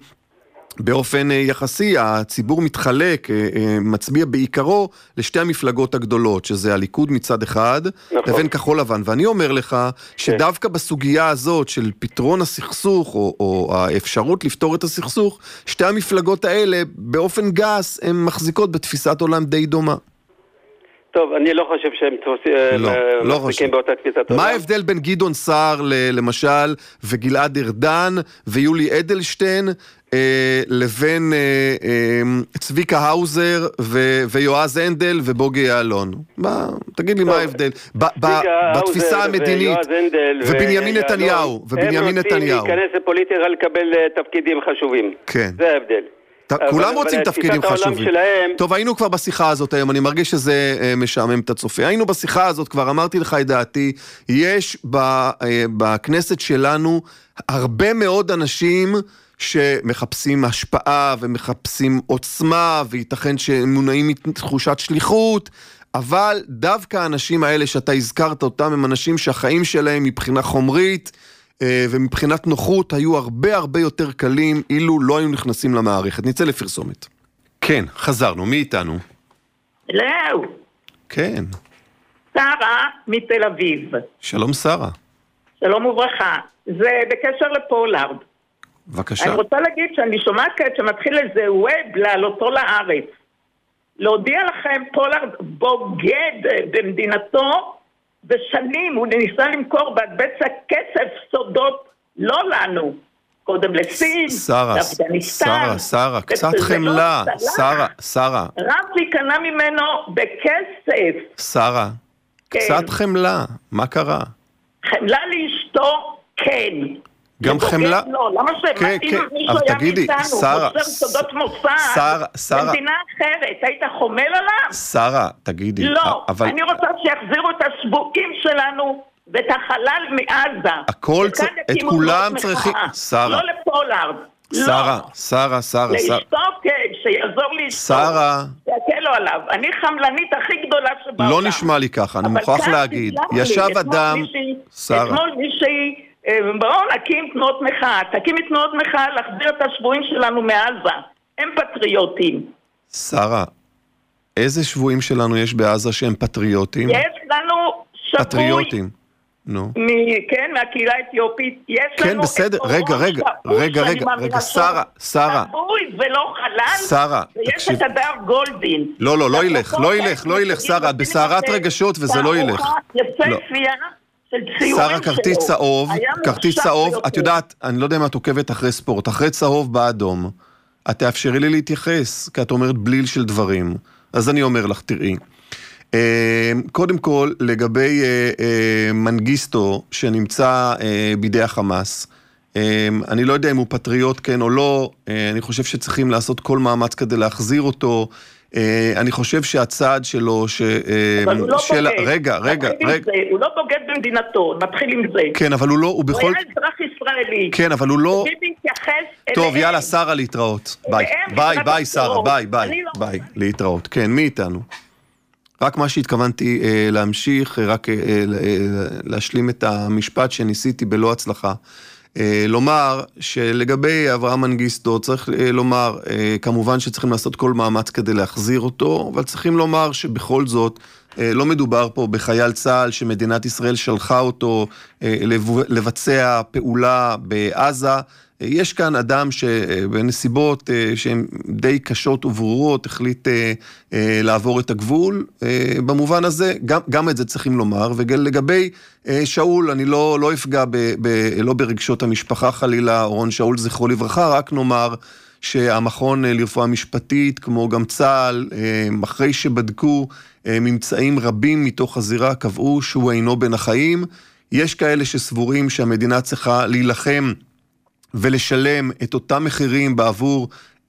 באופן יחסי, הציבור מתחלק, מצביע בעיקרו לשתי המפלגות הגדולות, שזה הליכוד מצד אחד, לבין כחול לבן. ואני אומר לך שדווקא בסוגיה הזאת של פתרון הסכסוך, או האפשרות לפתור את הסכסוך, שתי המפלגות האלה באופן גס, הן מחזיקות בתפיסת עולם די דומה. טוב, אני לא חושב שהם מחזיקים באותה תפיסת עולם. מה ההבדל בין גדעון סער למשל, וגלעד ארדן, ויולי אדלשטיין, לבין צביקה האוזר ויועז הנדל ובוגי יעלון? תגיד לי מה ההבדל בתפיסה המדינית ובנימין נתניהו להיכנס לפוליטיקה לקבל תפקידים חשובים. זה ההבדל. כולם רוצים תפקידים חשובים. טוב, היינו כבר בשיחה הזאת היום, אני מרגיש שזה משעמם את הצופה. היינו בשיחה הזאת, כבר אמרתי לך את דעתי, יש בכנסת שלנו הרבה מאוד אנשים שמחפשים השפעה ומחפשים עוצמה, וייתכן שמונעים מתחושת שליחות, אבל דווקא האנשים האלה שאתה הזכרת אותם, הם אנשים שהחיים שלהם מבחינה חומרית ומבחינת נוחות היו הרבה יותר קלים אילו לא היו נכנסים למערכת. נצא לפרסומת. כן, חזרנו. מי איתנו? לא. כן. שרה מתל אביב. שלום שרה. שלום וברכה. זה בקשר לפולארד. בבקשה. אני רוצה להגיד שאני שומעת כעת שמתחיל איזה ווב לעלותו לארץ. להודיע לכם, פולארד בוגד במדינתו בשנים, הוא ניסה למכור בבצע כסף סודות לא לנו, קודם לסין, לאפגניסטן. שרה, קצת חמלה. שרה. רק להיכנע ממנו בכסף. שרה, קצת חמלה, מה קרה? חמלה לאשתו, כן. גם חמלה? לא, למה שמתאים מישהו היה מאיתנו, מוסר סודות מוסד, במדינה אחרת, היית חומל עליו? שרה, תגידי. לא, אני רוצה שיחזירו את השבועים שלנו ואת החלל מעזה. הכל, את כולם צריכים, שרה. לא לפולארד. שרה. לאשתו, כן, שיעזור לאשתו. שרה. תקל לו עליו. אני חמלנית הכי גדולה שבעולם. לא נשמע לי ככה, אני מוכרח להגיד. ישב אדם, שרה. אתמול מישהי, בואו נקים תנועות מחאה, תקים תנועות מחאה להחזיר את השבועים שלנו מעזה. הם פטריוטים. שרה, איזה שבועים שלנו יש בעזה שהם פטריוטים? יש לנו שבוי. פטריוטים. נו. כן, מהקהילה האתיופית. יש כן, לנו בסדר. רגע, שרה. שבוי ולא חלל. שרה, ויש את הדר גולדין. לא ילך, שרה, את בסערת רגשות וזה לא ילך. יפהפייה. שרה, כרטיס צהוב, את יודעת, אני לא יודע אם את עוקבת אחרי ספורט, אחרי צהוב באדום, את תאפשרי לי להתייחס, כי את אומרת בליל של דברים, אז אני אומר לך, תראי, קודם כל, לגבי מנגיסטו שנמצא בידי החמאס, אני לא יודע אם הוא פטריוט כן או לא, אני חושב שצריכים לעשות כל מאמץ כדי להחזיר אותו, אני חושב שהצעד שלו, אבל הוא לא בוגד. רגע. הוא לא בוגד במדינתו, נתחיל עם זה. כן, אבל הוא לא, הוא בכל... הוא היה אזרח ישראלי. כן, אבל הוא לא... טוב, אליהם. יאללה, שרה, להתראות. ביי, שרה, ביי, להתראות. כן, מי איתנו? רק מה שהתכוונתי להמשיך, רק להשלים את המשפט שניסיתי בלא הצלחה. לומר שלגבי אברהם מנגיסטו צריך לומר, כמובן שצריכים לעשות כל מאמץ כדי להחזיר אותו, אבל צריכים לומר שבכל זאת לא מדובר פה בחייל צה"ל שמדינת ישראל שלחה אותו לבצע פעולה בעזה. יש כאן אדם שבנסיבות שהן די קשות וברורות החליט לעבור את הגבול. במובן הזה גם את זה צריכים לומר. ולגבי שאול, אני לא אפגע לא ברגשות המשפחה חלילה, אורון שאול זכרו לברכה, רק נאמר שהמכון לרפואה משפטית כמו גם צה"ל, אחרי שבדקו ממצאים רבים מתוך הזירה, קבעו שהוא אינו בין החיים. יש כאלה שסבורים שהמדינה צריכה להילחם ולשלם את אותם מחירים בעבור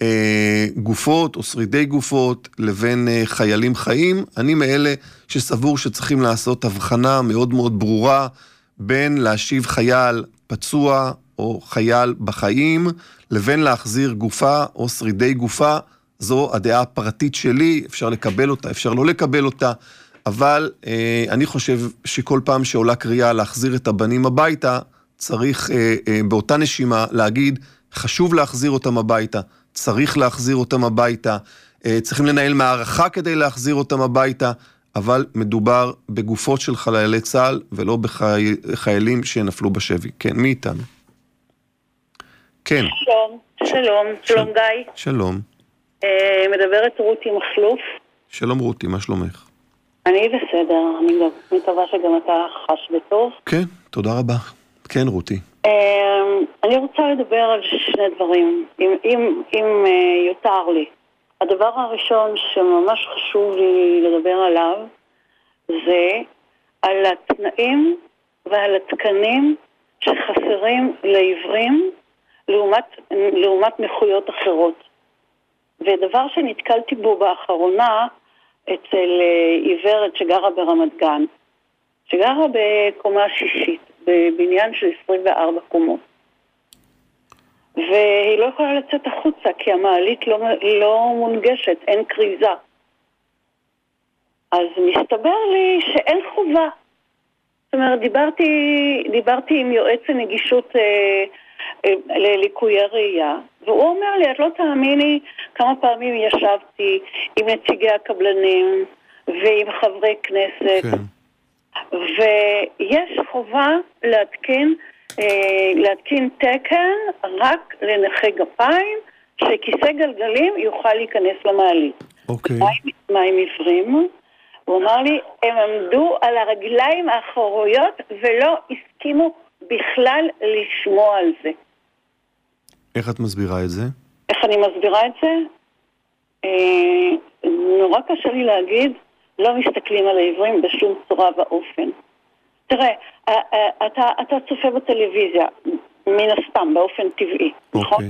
גופות או שרידי גופות לבין חיילים חיים. אני מאלה שסבור שצריכים לעשות הבחנה מאוד מאוד ברורה בין להשיב חייל פצוע או חייל בחיים לבין להחזיר גופה או שרידי גופה. זו הדעה הפרטית שלי, אפשר לקבל אותה, אפשר לא לקבל אותה, אבל אני חושב שכל פעם שעולה קריאה להחזיר את הבנים הביתה, צריך באותה נשימה להגיד, חשוב להחזיר אותם הביתה, צריך להחזיר אותם הביתה, צריכים לנהל מערכה כדי להחזיר אותם הביתה, אבל מדובר בגופות של חיילי צה"ל, ולא בחיילים שנפלו בשבי. כן, מי איתנו? כן. שלום גיא. שלום. מדברת רותי מחלוף. שלום רותי, מה שלומך? אני בסדר, אני מקווה שגם אתה חש בטוב. כן, תודה רבה. כן, רותי. אני רוצה לדבר על שני דברים, אם יותר לי. הדבר הראשון שממש חשוב לי לדבר עליו, זה על התנאים ועל התקנים שחסרים לעיוורים לעומת נכויות אחרות. ודבר שנתקלתי בו באחרונה אצל עיוורת שגרה ברמת גן, שגרה בקומה שישית, בבניין של 24 קומות. והיא לא יכולה לצאת החוצה, כי המעלית לא מונגשת, אין קריזה. אז מסתבר לי שאין חובה. זאת אומרת, דיברתי עם יועץ הנגישות לליקויי ראייה, והוא אומר לי, את לא תאמיני כמה פעמים ישבתי עם נציגי הקבלנים ועם חברי כנסת, כן. ויש חובה להתקין תקן רק לנכי גפיים, שכיסא גלגלים יוכל להיכנס למעלית. אוקיי. מה עם עיוורים? הוא אמר לי, הם עמדו על הרגליים האחוריות ולא הסכימו בכלל לשמוע על זה. איך את מסבירה את זה? איך אני מסבירה את זה? נורא קשה לי להגיד, לא מסתכלים על העברים בשום צורה ואופן. תראה, אתה צופה בטלוויזיה, מן הסתם, באופן טבעי, נכון?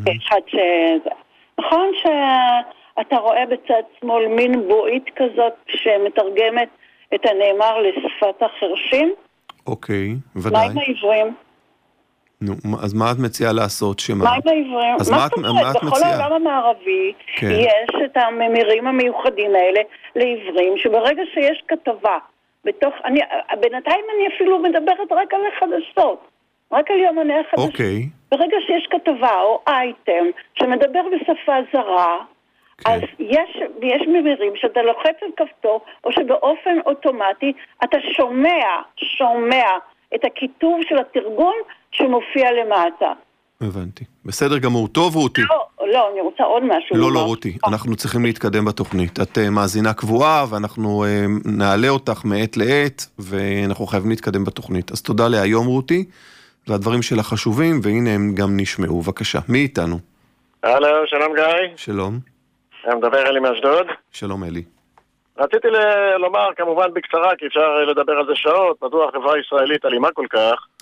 נכון שאתה רואה בצד שמאל מין בועית כזאת שמתרגמת את הנאמר לשפת החרשים? אוקיי, ודאי. מה עם העברים? נו, אז מה את מציעה לעשות? מה עם העברים? אז מה את מציעה? בכל העולם המערבי יש את הממירים המיוחדים האלה לעברים, שברגע שיש כתבה, בינתיים אני אפילו מדברת רק על החדשות, רק על יומני החדשות. אוקיי. ברגע שיש כתבה או אייטם שמדבר בשפה זרה, אז יש ממירים שאתה לוחץ על כפתור, או שבאופן אוטומטי אתה שומע את הכיתוב של התרגום שמופיע למטה. הבנתי. בסדר גמור. טוב רותי. לא, אני רוצה עוד משהו. לא רותי. אנחנו צריכים להתקדם בתוכנית. את מאזינה קבועה, ואנחנו נעלה אותך מעת לעת, ואנחנו חייבים להתקדם בתוכנית. אז תודה להיום רותי, והדברים שלה חשובים, והנה הם גם נשמעו. בבקשה. מי איתנו? הלו, שלום גיא. שלום. אני מדבר אלי מאשדוד. שלום אלי. רציתי לומר כמובן בקצרה, כי אפשר לדבר על זה שעות, מדוע החברה הישראלית אלימה כל כך,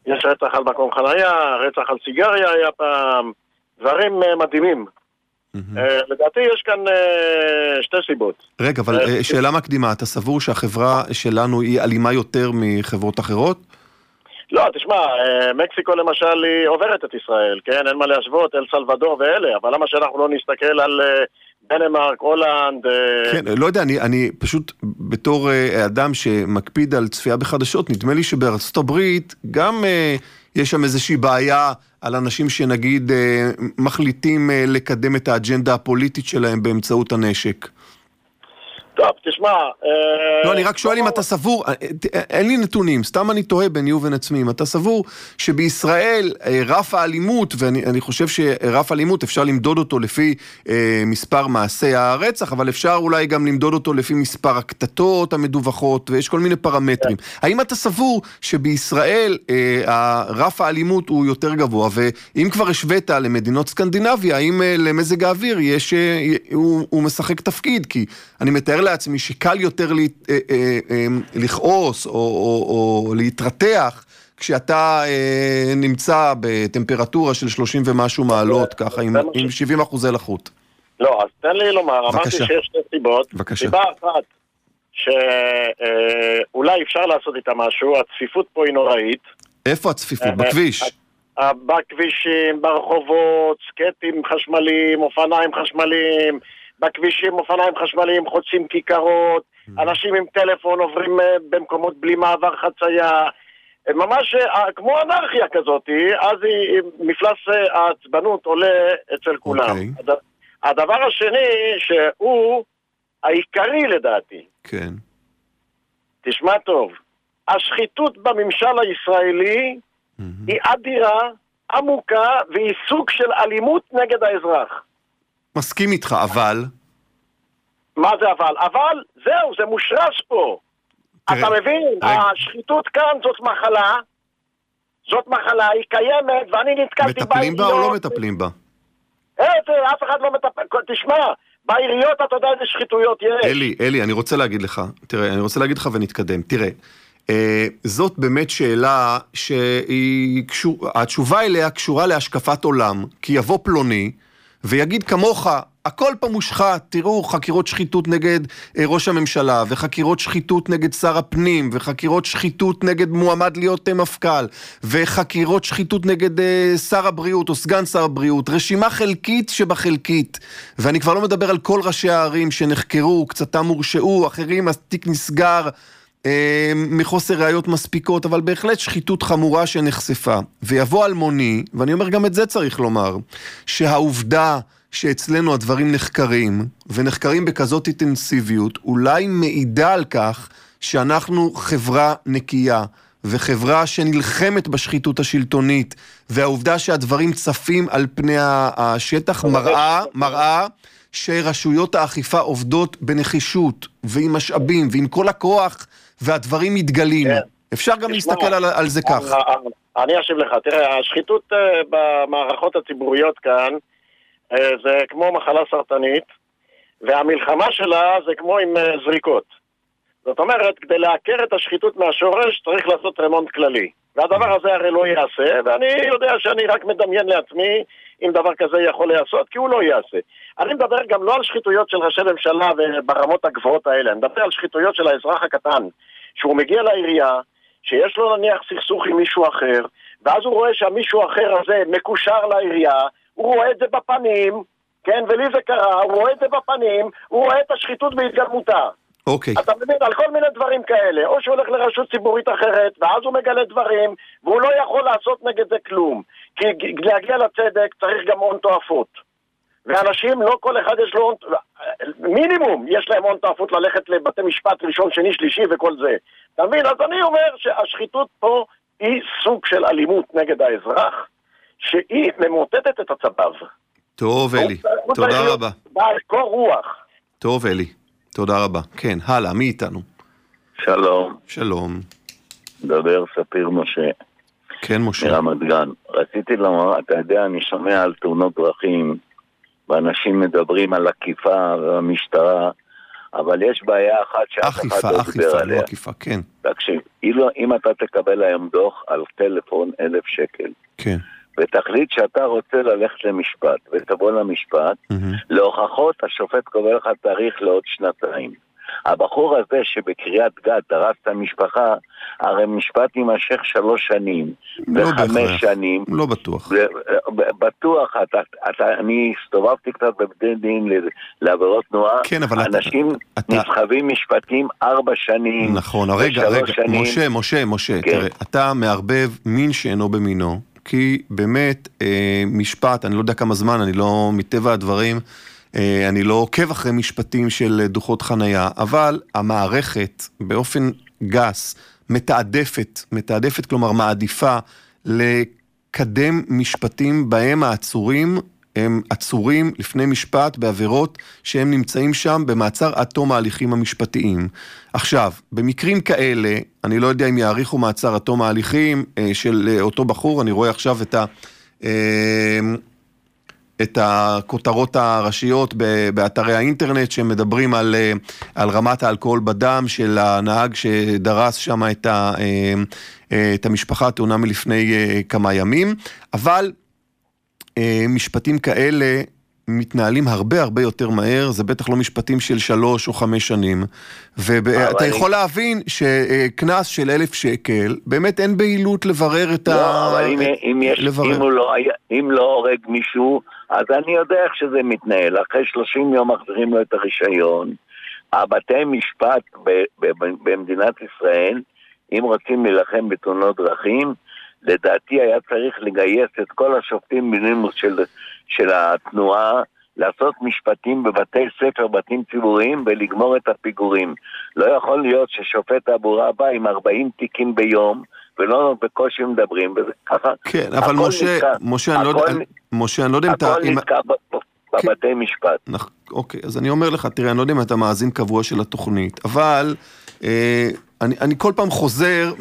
יש רצח על מקום חנייה, רצח על סיגריה היה פעם, דברים מדהימים. לדעתי יש כאן שתי סיבות. רגע, אבל שאלה מקדימה, אתה סבור שהחברה שלנו היא אלימה יותר מחברות אחרות? לא, תשמע, מקסיקו למשל היא עוברת את ישראל, כן? אין מה להשוות, אל סלבדור ואלה, אבל למה שאנחנו לא נסתכל על דנמרק, הולנד? כן, לא יודע, אני פשוט בתור אדם שמקפיד על צפייה בחדשות, נדמה לי שבארצות הברית גם יש שם איזושהי בעיה על אנשים שנגיד מחליטים לקדם את האג'נדה הפוליטית שלהם באמצעות הנשק. טוב, תשמע... לא, אני רק שואל אם אתה סבור, אין לי נתונים, סתם אני תוהה בין יו ובין עצמי, אם אתה סבור שבישראל רף האלימות, ואני חושב שרף האלימות אפשר למדוד אותו לפי מספר מעשי הרצח, אבל אפשר אולי גם למדוד אותו לפי מספר הקטטות המדווחות, ויש כל מיני פרמטרים. האם אתה סבור שבישראל רף האלימות הוא יותר גבוה, ואם כבר השווית למדינות סקנדינביה, האם למזג האוויר הוא משחק תפקיד? כי אני מתאר לעצמי שקל יותר לכעוס או להתרתח כשאתה נמצא בטמפרטורה של 30 ומשהו מעלות, ככה עם 70% לחות. לא, אז תן לי לומר, אמרתי שיש שתי סיבות. סיבה אחת, שאולי אפשר לעשות איתה משהו, הצפיפות פה היא נוראית. איפה הצפיפות? בכביש? בכבישים, ברחובות, סקטים חשמליים, אופניים חשמליים, בכבישים, אופניים חשמליים, חוצים כיכרות, אנשים עם טלפון עוברים במקומות בלי מעבר חצייה, ממש כמו אנרכיה כזאת, אז מפלס העצבנות עולה אצל כולם. הדבר השני, שהוא העיקרי לדעתי. כן. תשמע טוב, השחיתות בממשל הישראלי היא אדירה, עמוקה, והיא סוג של אלימות נגד האזרח. מסכים איתך, אבל... מה זה אבל? אבל זהו, זה מושרש פה. אתה מבין? השחיתות כאן זאת מחלה, היא קיימת, ואני נתקלתי בעיריות... מטפלים בה או לא מטפלים בה? אף אחד לא מטפל... תשמע, בעיריות אתה יודע איזה שחיתויות יש. אלי, אני רוצה להגיד לך, תראה, אני רוצה להגיד לך ונתקדם. תראה, זאת באמת שאלה שהתשובה אליה קשורה להשקפת עולם, כי יבוא פלוני ויגיד כמוך, הכל פה מושחת, תראו חקירות שחיתות נגד ראש הממשלה, וחקירות שחיתות נגד שר הפנים, וחקירות שחיתות נגד מועמד להיות מפכ"ל, וחקירות שחיתות נגד שר הבריאות או סגן שר הבריאות, רשימה חלקית שבחלקית, ואני כבר לא מדבר על כל ראשי הערים שנחקרו, קצתם הורשעו, אחרים התיק נסגר, מחוסר ראיות מספיקות, אבל בהחלט שחיתות חמורה שנחשפה. ויבוא אלמוני, ואני אומר גם את זה צריך לומר, שהעובדה שאצלנו הדברים נחקרים, ונחקרים בכזאת אינטנסיביות, אולי מעידה על כך שאנחנו חברה נקייה, וחברה שנלחמת בשחיתות השלטונית, והעובדה שהדברים צפים על פני השטח מראה שרשויות האכיפה עובדות בנחישות, ועם משאבים, ועם כל הכוח, והדברים מתגלים. אפשר גם להסתכל על זה כך. אני אשיב לך, תראה, השחיתות במערכות הציבוריות כאן, זה כמו מחלה סרטנית, והמלחמה שלה זה כמו עם זריקות. זאת אומרת, כדי לעקר את השחיתות מהשורש, צריך לעשות רמונט כללי. והדבר הזה הרי לא יעשה, ואני יודע שאני רק מדמיין לעצמי אם דבר כזה יכול לעשות, כי הוא לא יעשה. אני מדבר גם לא על שחיתויות של ראשי ממשלה וברמות הגבוהות האלה, אני מדבר על שחיתויות של האזרח הקטן, שהוא מגיע לעירייה, שיש לו נניח סכסוך עם מישהו אחר, ואז הוא רואה שהמישהו אחר הזה מקושר לעירייה, הוא רואה את זה בפנים, כן, ולי זה קרה, הוא רואה את זה בפנים, הוא רואה את השחיתות בהתגלמותה. אוקיי. אתה מבין, על כל מיני דברים כאלה, או שהוא הולך לרשות ציבורית אחרת, ואז הוא מגלה דברים, והוא לא יכול לעשות נגד זה כלום. כי להגיע לצדק צריך גם הון תועפות. ואנשים, לא כל אחד יש לו הון, מינימום יש להם הון תועפות ללכת לבתי משפט ראשון, שני, שלישי וכל זה. אתה מבין? אז אני אומר שהשחיתות פה היא סוג של אלימות נגד האזרח, שהיא ממוטטת את הצבב. טוב, אלי. תודה רבה. בעל קור רוח. טוב, אלי. תודה רבה. כן, הלאה, מי איתנו? שלום. שלום. מדבר ספיר משה. כן, משה. מרמת גן. רציתי לומר, אתה יודע, אני שומע על תאונות דרכים, ואנשים מדברים על עקיפה והמשטרה. אבל יש בעיה אחת שאף אחד לא דיבר עליה. לא אכיפה, כן. תקשיב, אם אתה תקבל היום דוח על טלפון 1,000 שקל, כן. ותחליט שאתה רוצה ללכת למשפט, ותבוא למשפט, להוכחות השופט קובע לך תאריך לעוד 2. הבחור הזה שבקריית גת דרס את המשפחה, הרי משפט יימשך 3 שנים, ו5 שנים. לא בטוח. בטוח, אני הסתובבתי קצת בבתי דין לעבירות תנועה, כן, אבל אנשים נסחבים משפטים 4 שנים. נכון, רגע, משה, תראה, אתה מערבב מין שאינו במינו, כי באמת משפט, אני לא יודע כמה זמן, אני לא מטבע הדברים, אני לא עוקב אחרי משפטים של דוחות חנייה, אבל המערכת באופן גס מתעדפת, כלומר מעדיפה לקדם משפטים בהם העצורים הם עצורים לפני משפט בעבירות שהם נמצאים שם במעצר עד תום ההליכים המשפטיים. עכשיו, במקרים כאלה, אני לא יודע אם יאריכו מעצר עד תום ההליכים של אותו בחור, אני רואה עכשיו את הכותרות הראשיות באתרי האינטרנט שמדברים על רמת האלכוהול בדם של הנהג שדרס שם את המשפחה, תאונה מלפני כמה ימים, אבל משפטים כאלה מתנהלים הרבה יותר מהר, זה בטח לא משפטים של 3 או 5 שנים, ואתה יכול להבין שקנס של 1,000 שקל, באמת אין בהילות לברר את לא, אבל אם לא הורג מישהו, אז אני יודע איך שזה מתנהל, אחרי 30 יום מחזירים לו את הרישיון. הבתי משפט במדינת ישראל, אם רוצים להילחם בתאונות דרכים, לדעתי היה צריך לגייס את כל השופטים בנימוס של התנועה, לעשות משפטים בבתי ספר, בתים ציבוריים, ולגמור את הפיגורים. לא יכול להיות ששופט תעבורה בא עם 40 תיקים ביום, ולא בקושי מדברים, וזה ככה. כן, אבל משה, אני לא יודע אם אתה... הכל נתקע בבתי משפט. אוקיי, אז אני אומר לך, תראה, אני לא יודע אם אתה מאזין קבוע של התוכנית, אבל אני כל פעם חוזר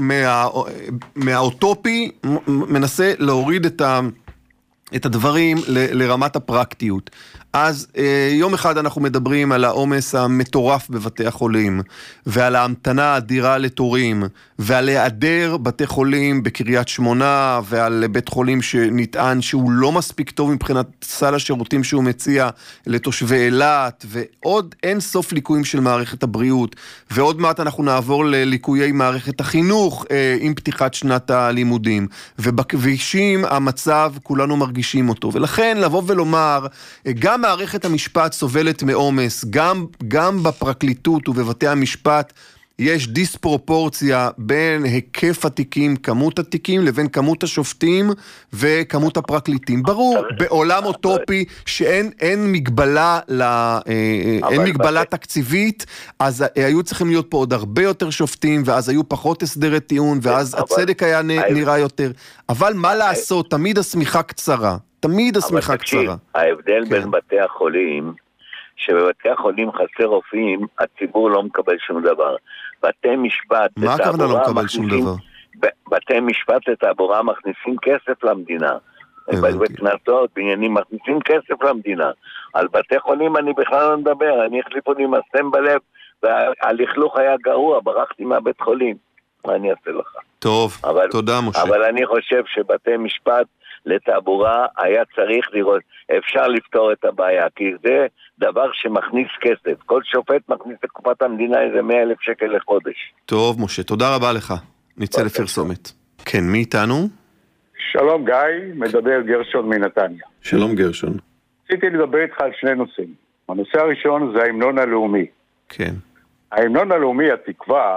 מהאוטופי, מנסה להוריד את הדברים לרמת הפרקטיות. אז יום אחד אנחנו מדברים על העומס המטורף בבתי החולים, ועל ההמתנה האדירה לתורים, ועל היעדר בתי חולים בקריית שמונה, ועל בית חולים שנטען שהוא לא מספיק טוב מבחינת סל השירותים שהוא מציע לתושבי אילת, ועוד אין סוף ליקויים של מערכת הבריאות, ועוד מעט אנחנו נעבור לליקויי מערכת החינוך עם פתיחת שנת הלימודים, ובכבישים המצב כולנו מרגישים אותו, ולכן לבוא ולומר, גם מערכת המשפט סובלת מעומס, גם בפרקליטות ובבתי המשפט יש דיספרופורציה בין היקף התיקים, כמות התיקים, לבין כמות השופטים וכמות הפרקליטים. ברור, בעולם אוטופי שאין מגבלה, אין מגבלה תקציבית, אז היו צריכים להיות פה עוד הרבה יותר שופטים, ואז היו פחות הסדרי טיעון, ואז הצדק היה נראה יותר. אבל מה לעשות, תמיד השמיכה קצרה. תמיד השמיכה קצרה. ההבדל בין בתי החולים, שבבתי החולים חסר רופאים, הציבור לא מקבל שום דבר. בתי משפט... מה הכוונה לא מקבל שום דבר? בתי משפט לתעבורה מכניסים כסף למדינה. בקנסות, בעניינים מכניסים כסף למדינה. על בתי חולים אני בכלל לא מדבר. אני החליפו לי מסתם בלב, והלכלוך היה גרוע, ברחתי מהבית חולים. מה אני אעשה לך? טוב, תודה משה. אבל אני חושב שבתי משפט לתעבורה היה צריך לראות, אפשר לפתור את הבעיה, כי זה דבר שמכניס כסף. כל שופט מכניס לקופת המדינה איזה 100,000 שקל לחודש. טוב משה, תודה רבה לך. נצא לפרסומת. כן, מי איתנו? שלום גיא, מדבר גרשון מנתניה. שלום גרשון. רציתי לדבר איתך על 2 נושאים. הנושא הראשון זה ההמנון הלאומי. כן. ההמנון הלאומי, התקווה,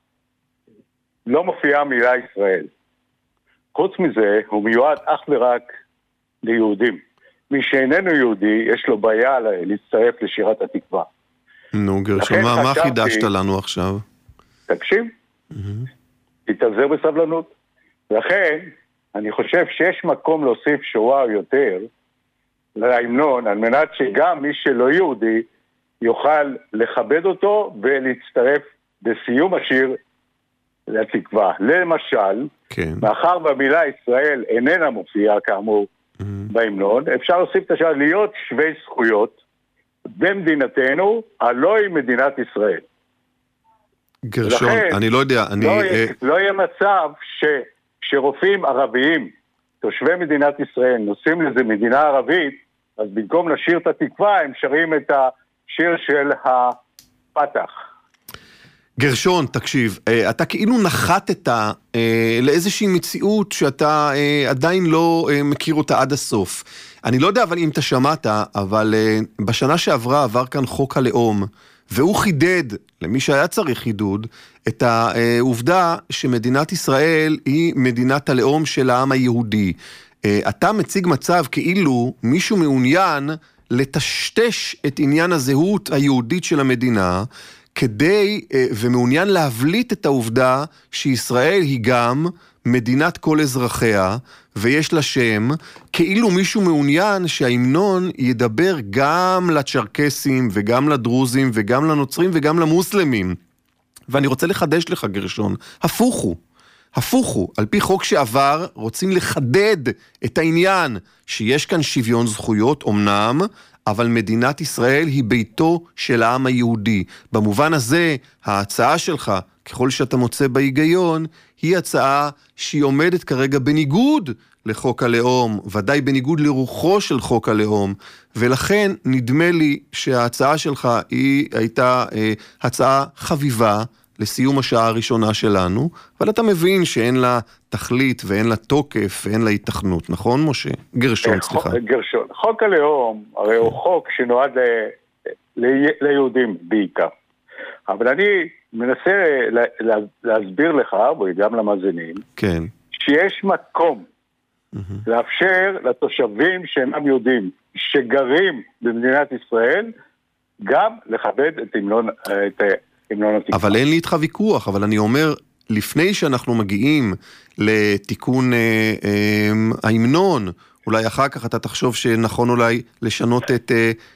לא מופיעה מילה ישראל. חוץ מזה, הוא מיועד אך ורק ליהודים. מי שאיננו יהודי, יש לו בעיה להצטרף לשירת התקווה. נו, גרשון, מה חידשת לנו עכשיו? תקשיב, תתאזר בסבלנות. לכן, אני חושב שיש מקום להוסיף שורה או יותר להמנון, על מנת שגם מי שלא יהודי יוכל לכבד אותו ולהצטרף בסיום השיר לתקווה. למשל, כן. מאחר במילה ישראל איננה מופיעה כאמור בהמנון, אפשר להוסיף את השאלה להיות שווי זכויות, במדינתנו, הלא היא מדינת ישראל. גרשון, אני לא יודע, לא יהיה מצב שרופאים ערביים, תושבי מדינת ישראל, נוסעים לזה מדינה ערבית, אז במקום לשיר את התקווה, הם שרים את השיר של הפתח. גרשון, תקשיב, אתה כאילו נחתת לאיזושהי מציאות שאתה עדיין לא מכיר אותה עד הסוף. אני לא יודע אבל אם אתה שמעת, אבל בשנה שעברה עבר כאן חוק הלאום, והוא חידד, למי שהיה צריך חידוד, את העובדה שמדינת ישראל היא מדינת הלאום של העם היהודי. אתה מציג מצב כאילו מישהו מעוניין לטשטש את עניין הזהות היהודית של המדינה, כדי ומעוניין להבליט את העובדה שישראל היא גם מדינת כל אזרחיה, ויש לה שם, כאילו מישהו מעוניין שההמנון ידבר גם לצ'רקסים וגם לדרוזים וגם לנוצרים וגם למוסלמים. ואני רוצה לחדש לך גרשון, הפוך הוא, על פי חוק שעבר רוצים לחדד את העניין שיש כאן שוויון זכויות אמנם, אבל מדינת ישראל היא ביתו של העם היהודי. במובן הזה, ההצעה שלך, ככל שאתה מוצא בהיגיון, היא הצעה שהיא עומדת כרגע בניגוד לחוק הלאום, ודאי בניגוד לרוחו של חוק הלאום, ולכן נדמה לי שההצעה שלך היא הייתה הצעה חביבה לסיום השעה הראשונה שלנו, אבל אתה מבין שאין לה תכלית ואין לה תוקף ואין לה התכנות, נכון משה? גרשון, סליחה. גרשון. חוק הלאום, הרי הוא חוק שנועד ליהודים בעיקר. אבל אני מנסה להסביר לך, וגם למאזינים, כן. שיש מקום לאפשר לתושבים שאינם יהודים, שגרים במדינת ישראל, גם לכבד את המנון התקווה. אבל אין לי איתך ויכוח, אבל אני אומר, לפני שאנחנו מגיעים לתיקון ההמנון, אולי אחר כך אתה תחשוב שנכון אולי לשנות את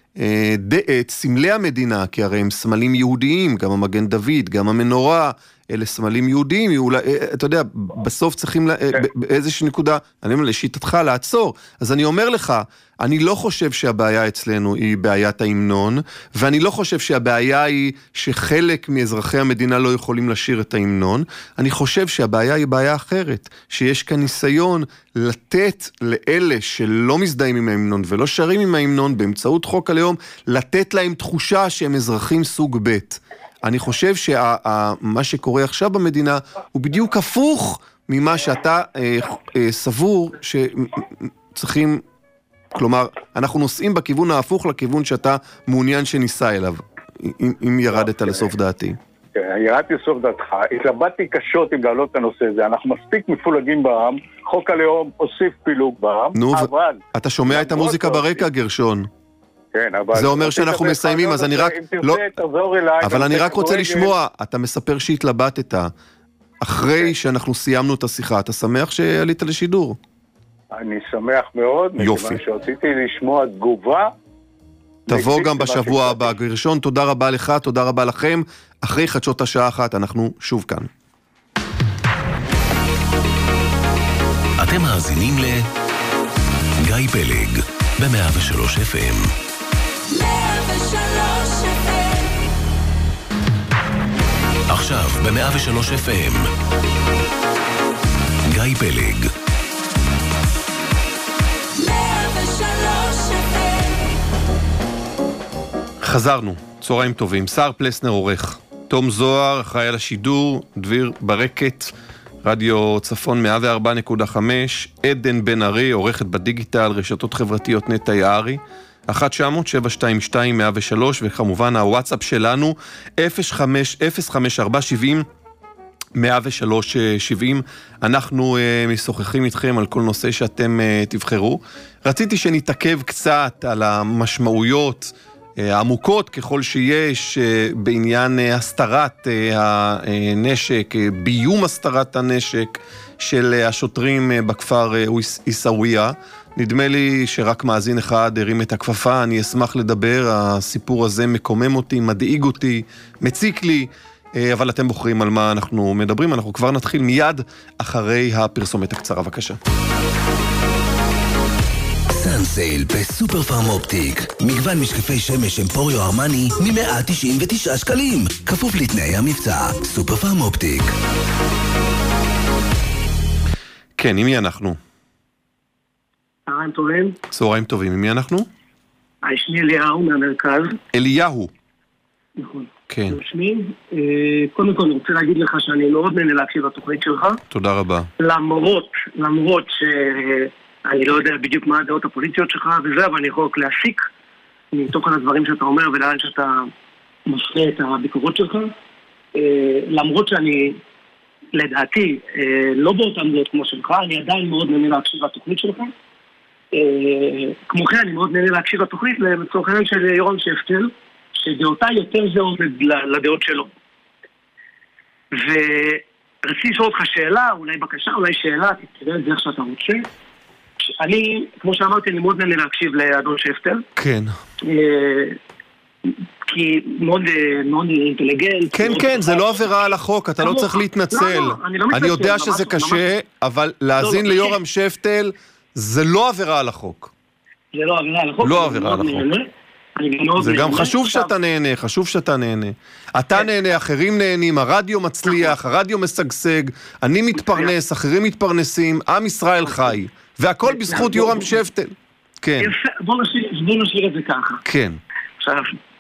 סמלי המדינה, כי הרי הם סמלים יהודיים, גם המגן דוד, גם המנורה, אלה סמלים יהודיים, אולי, אתה יודע, בסוף צריכים באיזושהי נקודה, אני אומר לשיטתך לעצור, אז אני אומר לך, אני לא חושב שהבעיה אצלנו היא בעיית ההמנון, ואני לא חושב שהבעיה היא שחלק מאזרחי המדינה לא יכולים לשיר את ההמנון, אני חושב שהבעיה היא בעיה אחרת, שיש כאן ניסיון לתת לאלה שלא מזדהים עם ההמנון ולא שרים עם ההמנון באמצעות חוק הלאום, לתת להם תחושה שהם אזרחים סוג ב'. אני חושב שמה שקורה עכשיו במדינה הוא בדיוק הפוך ממה שאתה סבור שצריכים, כלומר, אנחנו נוסעים בכיוון ההפוך לכיוון שאתה מעוניין שניסה אליו, אם ירדת לסוף דעתי. ירדתי לסוף דעתך, התלבטתי קשות אם להעלות את הנושא הזה, אנחנו מספיק מפולגים בעם, חוק הלאום הוסיף פילוג בעם, אבל... אתה שומע את המוזיקה ברקע, גרשון? כן, אבל... זה אומר שאנחנו מסיימים, אז אני רק... אבל אני רק רוצה לשמוע, אתה מספר שהתלבטת, אחרי שאנחנו סיימנו את השיחה, אתה שמח שעלית לשידור? אני שמח מאוד, מכיוון שרציתי לשמוע תגובה. תבוא גם בשבוע הבא, גרשון, תודה רבה לך, תודה רבה לכם. אחרי חדשות השעה 1, אנחנו שוב כאן. אתם מאזינים לגיא פלג, ב-103 FM. 103 FM. עכשיו ב-103 FM. גיא פלג. חזרנו, צהריים טובים. שר פלסנר עורך, תום זוהר אחראי על השידור, דביר ברקת, רדיו צפון 104.5, עדן בן ארי, עורכת בדיגיטל, רשתות חברתיות נטע יערי, 1-900-722-103, וכמובן הוואטסאפ שלנו 05-470-103-70. אנחנו משוחחים איתכם על כל נושא שאתם תבחרו. רציתי שנתעכב קצת על המשמעויות העמוקות ככל שיש בעניין הסתרת הנשק, ביום הסתרת הנשק של השוטרים בכפר עיסאוויה. נדמה לי שרק מאזין אחד הרים את הכפפה, אני אשמח לדבר, הסיפור הזה מקומם אותי, מדאיג אותי, מציק לי, אבל אתם בוחרים על מה אנחנו מדברים. אנחנו כבר נתחיל מיד אחרי הפרסומת הקצרה, בבקשה. סנסייל בסופר פארם אופטיק. מגוון משקפי שמש אמפוריו ארמני מ-199 שקלים. כפוף לתנאי המבצע. סופר פארם אופטיק. כן, עם מי אנחנו? צהריים טובים. צהריים טובים, עם מי אנחנו? שמי אליהו מהמרכז. אליהו. נכון. כן. שמי, קודם כל אני רוצה להגיד לך שאני מאוד נהנה להקשיב לתוכנית שלך. תודה רבה. למרות שאני לא יודע בדיוק מה הדעות הפוליטיות שלך וזה, אבל אני יכול להסיק מתוכן הדברים שאתה אומר ולאן שאתה מפנה את הביקורות שלך. למרות שאני, לדעתי, לא באותם דעות כמו שלך, אני עדיין מאוד נהנה להקשיב לתוכנית שלך. כמו כן, אני מאוד נהנה להקשיב לתוכנית לצורך העניין של יורם שפטל, שדעותיי יותר זהות לדעות שלו. ורציתי לשאול אותך שאלה, אולי בקשה, אולי שאלה, תתראה את זה איך שאתה רוצה. אני, כמו שאמרתי, אני מאוד נהנה להקשיב לאדון שפטל. כן. כי מאוד אינטליגנט. כן, כן, זה לא עבירה על החוק, אתה לא צריך להתנצל. אני יודע שזה קשה, אבל להאזין ליורם שפטל זה לא עבירה על החוק. זה לא עבירה על החוק. לא עבירה על החוק. זה גם חשוב שאתה נהנה, חשוב שאתה נהנה. אתה נהנה, אחרים נהנים, הרדיו מצליח, הרדיו משגשג, אני מתפרנס, אחרים מתפרנסים, עם ישראל חי, והכל בזכות יורם שפטל. כן. בוא נשאיר את זה ככה. כן. עכשיו,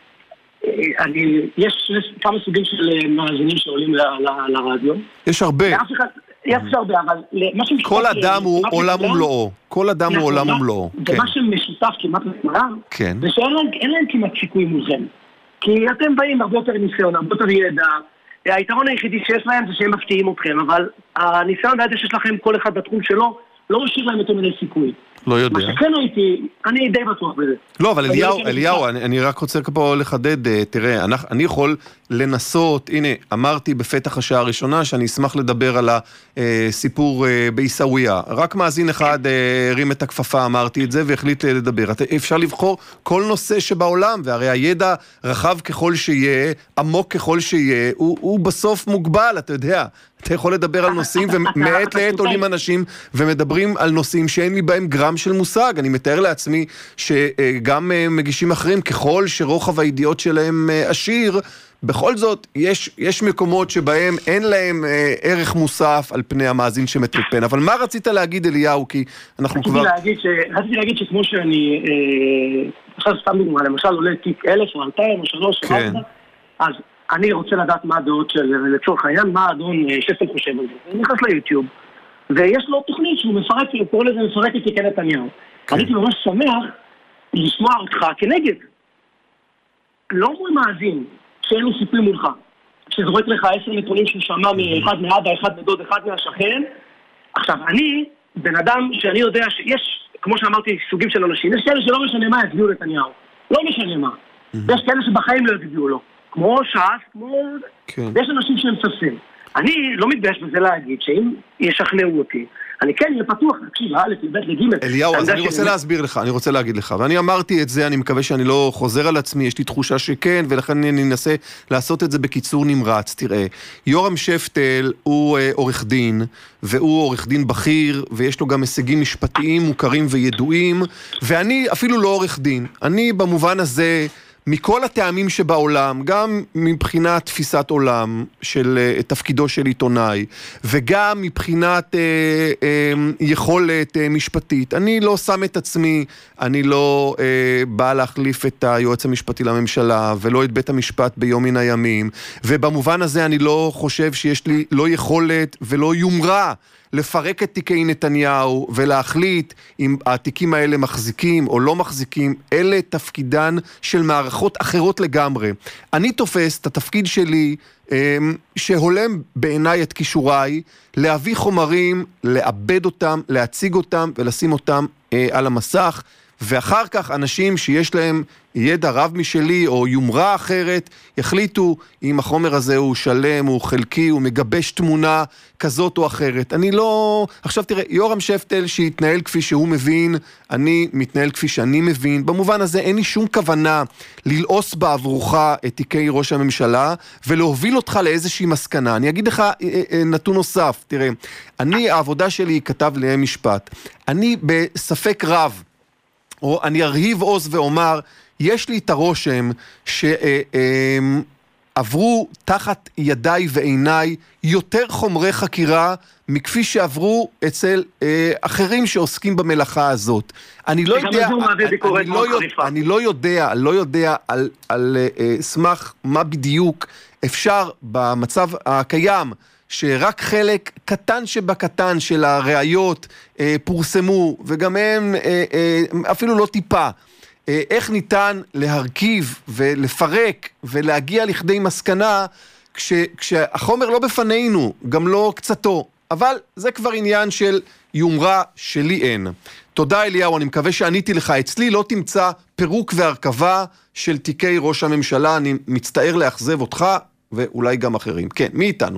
יש כמה סוגים של מאזינים שעולים לרדיו. יש הרבה. יש הרבה, אבל כל אדם הוא עולם ומלואו. כל אדם הוא עולם ומלואו. ומה שמשותף כמעט לכולם, זה שאין להם כמעט סיכוי מולכם. כי אתם באים הרבה יותר ניסיון, הרבה יותר ידע. היתרון היחידי שיש להם זה שהם מפתיעים אתכם, אבל הניסיון והידע שיש לכם כל אחד בתחום שלו, לא משאיר להם יותר מדי סיכוי. לא יודע. מה שכן הייתי, אני די בטוח בזה. לא, אבל אליהו, אני רק רוצה פה לחדד, תראה, אני יכול לנסות, הנה, אמרתי בפתח השעה הראשונה שאני אשמח לדבר על הסיפור ביסאוויה. רק מאזין אחד הרים את הכפפה, אמרתי את זה, והחליט לדבר. אפשר לבחור כל נושא שבעולם, והרי הידע רחב ככל שיהיה, עמוק ככל שיהיה, הוא בסוף מוגבל, אתה יודע. אתה יכול לדבר על נושאים, ומעת לעת עולים אנשים ומדברים על נושאים שאין לי בהם גרם של מושג. אני מתאר לעצמי שגם מגישים אחרים, ככל שרוחב הידיעות שלהם עשיר, בכל זאת יש מקומות שבהם אין להם ערך מוסף על פני המאזין שמטלפן. אבל מה רצית להגיד, אליהו? כי אנחנו כבר... רציתי להגיד שכמו שאני... עכשיו סתם דוגמה, למשל עולה תיק 1,000 או 2,000 או 3 או 4, אז... אני רוצה לדעת מה הדעות של, לצורך העניין, מה האדון שפטל חושב על זה. אני נכנס ליוטיוב, ויש לו תוכנית שהוא מפרק, הוא קורא לזה מפרק את תיקי נתניהו. אני הייתי ממש שמח לשמוע אותך כנגד. לא מול מאזין, שאין לו סיפוי מולך, שזורק לך 10 נתונים שהוא שמע מאחד מאבא, אחד מדוד, אחד מהשכן. עכשיו, אני, בן אדם שאני יודע שיש, כמו שאמרתי, סוגים של אנשים, יש כאלה שלא משנה מה יצביעו נתניהו. לא משנה מה. יש כאלה שבחיים לא יצביעו לו. כמו ש"ס, כמו... יש אנשים שהם צפים. אני לא מתבייש בזה להגיד שאם ישכנעו אותי, אני כן אהיה פתוח, תקשיב, א', ב', לג'. אליהו, אז אני רוצה להסביר לך, אני רוצה להגיד לך, ואני אמרתי את זה, אני מקווה שאני לא חוזר על עצמי, יש לי תחושה שכן, ולכן אני אנסה לעשות את זה בקיצור נמרץ. תראה, יורם שפטל הוא עורך דין, והוא עורך דין בכיר, ויש לו גם הישגים משפטיים מוכרים וידועים, ואני אפילו לא עורך דין. אני במובן הזה... מכל הטעמים שבעולם, גם מבחינת תפיסת עולם של תפקידו של עיתונאי, וגם מבחינת יכולת משפטית, אני לא שם את עצמי, אני לא בא להחליף את היועץ המשפטי לממשלה, ולא את בית המשפט ביום מן הימים, ובמובן הזה אני לא חושב שיש לי לא יכולת ולא יומרה, לפרק את תיקי נתניהו ולהחליט אם התיקים האלה מחזיקים או לא מחזיקים, אלה תפקידן של מערכות אחרות לגמרי. אני תופס את התפקיד שלי שהולם בעיניי את כישוריי, להביא חומרים, לאבד אותם, להציג אותם ולשים אותם על המסך, ואחר כך אנשים שיש להם ידע רב משלי או יומרה אחרת, יחליטו אם החומר הזה הוא שלם, הוא חלקי, הוא מגבש תמונה כזאת או אחרת. אני לא... עכשיו תראה, יורם שפטל שהתנהל כפי שהוא מבין, אני מתנהל כפי שאני מבין. במובן הזה אין לי שום כוונה ללעוס בעבורך את תיקי ראש הממשלה, ולהוביל אותך לאיזושהי מסקנה. אני אגיד לך נתון נוסף, תראה, העבודה שלי כתב להם משפט. אני בספק רב, או אני ארהיב עוז ואומר, יש לי את הרושם שעברו תחת ידיי ועיניי יותר חומרי חקירה מכפי שעברו אצל אחרים שעוסקים במלאכה הזאת. אני לא יודע על סמך מה בדיוק אפשר במצב הקיים, שרק חלק קטן שבקטן של הראיות פורסמו, וגם הם אפילו לא טיפה, איך ניתן להרכיב ולפרק ולהגיע לכדי מסקנה כשהחומר לא בפנינו, גם לא קצתו. אבל זה כבר עניין של יומרה שלי אין. תודה אליהו, אני מקווה שעניתי לך. אצלי לא תמצא פירוק והרכבה של תיקי ראש הממשלה. אני מצטער לאכזב אותך ואולי גם אחרים. כן, מי איתנו?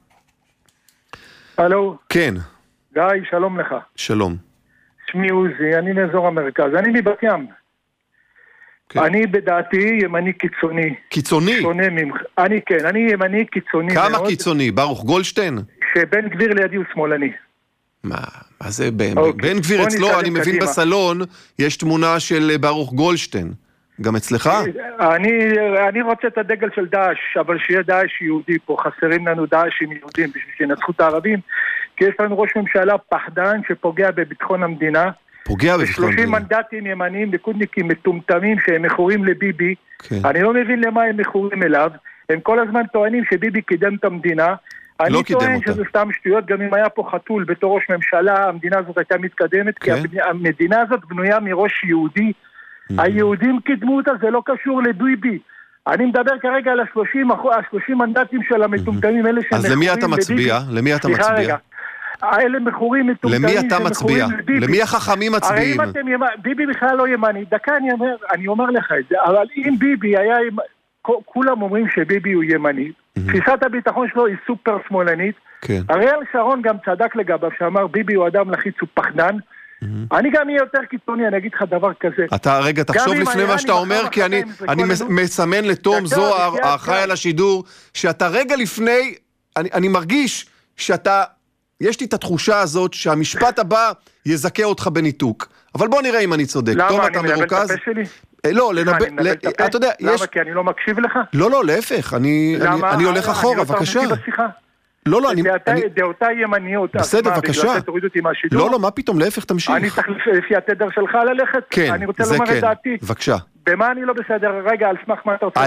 הלו. כן. גיא, שלום לך. שלום. שמי עוזי, אני מאזור המרכז, אני מבת ים. כן. אני בדעתי ימני קיצוני. קיצוני? שונה ממך. אני ימני קיצוני. כמה מאוד. קיצוני? ברוך גולדשטיין? שבן גביר לידי הוא שמאלני. מה זה בן גביר אצלו, אני מבין בסלון, יש תמונה של ברוך גולדשטיין. גם אצלך? אני רוצה את הדגל של דאעש, אבל שיהיה דאעש יהודי פה, חסרים לנו דאעשים יהודים בשביל שינצחו את הערבים, כי יש לנו ראש ממשלה פחדן שפוגע בביטחון המדינה, פוגע בביטחון המדינה. 30 מנדטים ימניים, ליכודניקים מטומטמים שהם מכורים לביבי, כן. אני לא מבין למה הם מכורים אליו, הם כל הזמן טוענים שביבי קידם את המדינה, אני לא טוען שזה סתם שטויות, גם אם היה פה חתול בתור ראש ממשלה, המדינה הזאת הייתה מתקדמת, כן. כי המדינה הזאת בנויה מראש יהודי, היהודים קידמו אותה, זה לא קשור לביבי. אני מדבר כרגע על ה-30 מנדטים של המטומטמים, אלה שמכורים לביבי. אז למי אתה מצביע? למי אתה מצביע? האלה מכורים מטומטמים. למי אתה מצביע? למי החכמים מצביעים? ביבי בכלל לא ימני. דקה אני אומר לך את זה, אבל אם ביבי היה, כולם אומרים שביבי הוא ימני, תפיסת הביטחון שלו היא סופר שמאלנית. אריאל שרון גם צדק לגביו, שאמר ביבי הוא אדם לחיץ ופחדן, אני גם אהיה יותר קיצוני, אני אגיד לך דבר כזה. אתה רגע, תחשוב לפני מה שאתה אומר, כי אני מסמן לתום זוהר, האחראי על השידור, שאתה רגע לפני, אני מרגיש שאתה, יש לי את התחושה הזאת שהמשפט הבא יזכה אותך בניתוק. אבל בוא נראה אם אני צודק. למה? אני מלבל את הפה שלי? לא, אתה יודע, למה? כי אני לא מקשיב לך? לא, להפך, אני הולך אחורה, בבקשה. לא, דעותיי ימניות. בסדר, בבקשה. לא, מה פתאום, להפך, תמשיך. אני צריך לפי התדר שלך ללכת? כן, אני רוצה לומר את דעתי. בבקשה. במה אני לא בסדר? רגע, על סמך מה אתה רוצה?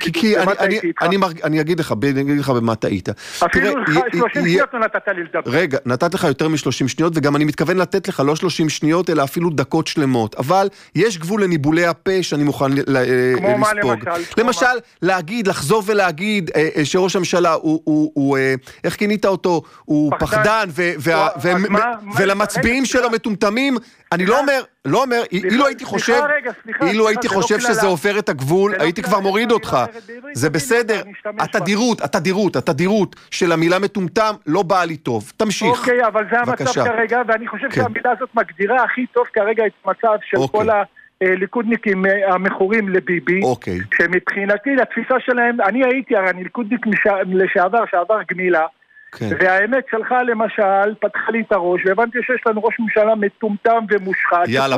אני אגיד לך במה טעית. אפילו 30 שניות לא נתת לי לדבר. רגע, נתת לך יותר מ-30 שניות, וגם אני מתכוון לתת לך לא 30 שניות, אלא אפילו דקות שלמות. אבל יש גבול לניבולי הפה שאני מוכן לספוג. כמו מה למשל, להגיד, לחזור ולהגיד שראש הממשלה הוא, איך כינית אותו, הוא פחדן, ולמצביעים שלו מטומטמים, אני לא אומר, אילו הייתי חושב שזה עובר את הגבול, הייתי כבר מוריד אותך. זה בסדר. התדירות של המילה מטומטם לא באה לי טוב. תמשיך. אוקיי, אבל זה המצב כרגע, ואני חושב שהמילה הזאת מגדירה הכי טוב כרגע את המצב של כל הליכודניקים המכורים לביבי, שמבחינתי לתפיסה שלהם, אני ליכודניק לשעבר, שעבר גמילה, והאמת שלך למשל פתחה לי את הראש והבנתי שיש לנו ראש ממשלה מטומטם ומושחת. יאללה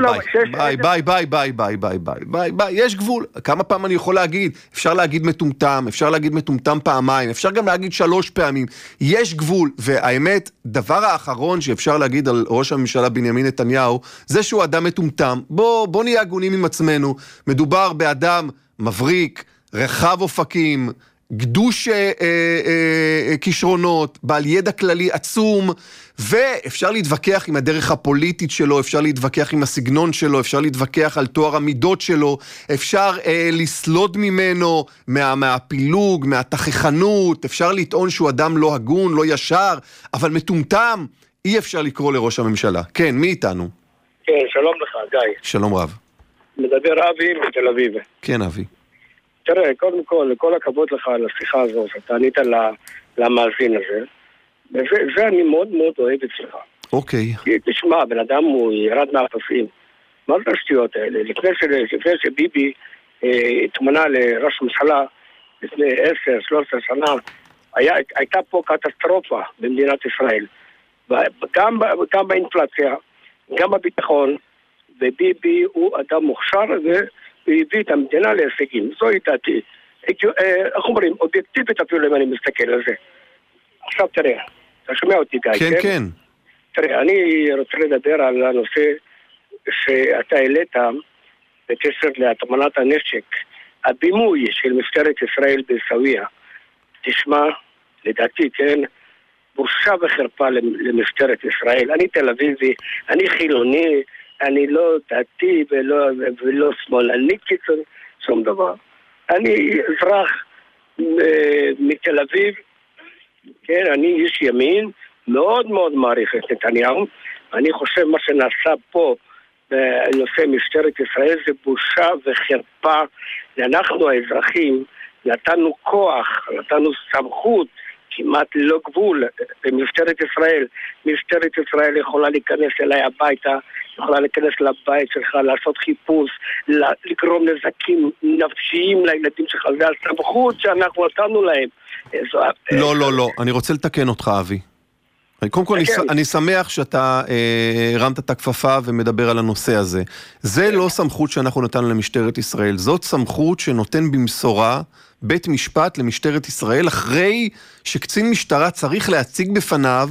ביי, יש גבול. כמה פעם אני יכול להגיד? אפשר להגיד מטומטם, אפשר להגיד מטומטם פעמיים, אפשר גם להגיד 3 פעמים. יש גבול, והאמת, דבר האחרון שאפשר להגיד על ראש הממשלה בנימין נתניהו, זה שהוא אדם מטומטם. בוא נהיה הגונים עם עצמנו. מדובר באדם מבריק, רחב אופקים, גדוש כישרונות, בעל ידע כללי עצום, ואפשר להתווכח עם הדרך הפוליטית שלו, אפשר להתווכח עם הסגנון שלו, אפשר להתווכח על תואר המידות שלו, אפשר לסלוד ממנו מהפילוג, מהתכחנות, אפשר לטעון שהוא אדם לא הגון, לא ישר, אבל מטומטם אי אפשר לקרוא לראש הממשלה. כן, מי איתנו? כן, שלום לך, גיא. שלום רב. מדבר אבי מתל אביב. כן, אבי. תראה, קודם כל, כל הכבוד לך על השיחה הזו, שאתה ענית למאזין הזה, וזה אני מאוד מאוד אוהב אצלך. אוקיי. תשמע, בן אדם הוא ירד מהפסים. מה זה השטויות האלה? לפני שביבי התמנה לראש ממשלה, לפני 10-13 שנה, הייתה פה קטסטרופה במדינת ישראל. גם באינפלציה, גם בביטחון, וביבי הוא אדם מוכשר והביא את המדינה להישגים. זו דעתי. איך אומרים, אובייקטיבית אפילו אם אני מסתכל על זה. עכשיו תראה, אתה שומע אותי גיא, כן? כן, כן. תראה, אני רוצה לדבר על הנושא שאתה העלית בקשר להטמנת הנשק, הבימוי של משטרת ישראל בסוויה. תשמע, לדעתי, כן, בושה וחרפה למשטרת ישראל. אני תל אביבי, אני חילוני, אני לא דתי ולא שמאלני קיצוני, שום דבר. אני אזרח מתל אביב, כן, אני איש ימין, מאוד מאוד מעריך את נתניהו. אני חושב מה שנעשה פה בנושא משטרת ישראל זה בושה וחרפה. אנחנו האזרחים נתנו כוח, נתנו סמכות, כמעט לא גבול במשטרת ישראל. משטרת ישראל יכולה להיכנס אליי הביתה, יכולה להיכנס לבית שלך, לעשות חיפוש, לגרום נזקים נפשיים לילדים שלך. זה הסמכות שאנחנו נתנו להם. לא, אני רוצה לתקן אותך, אבי. קודם כל, אני שמח שאתה הרמת את הכפפה ומדבר על הנושא הזה. זה לא סמכות שאנחנו נתנו למשטרת ישראל, זאת סמכות שנותן במשורה בית משפט למשטרת ישראל, אחרי שקצין משטרה צריך להציג בפניו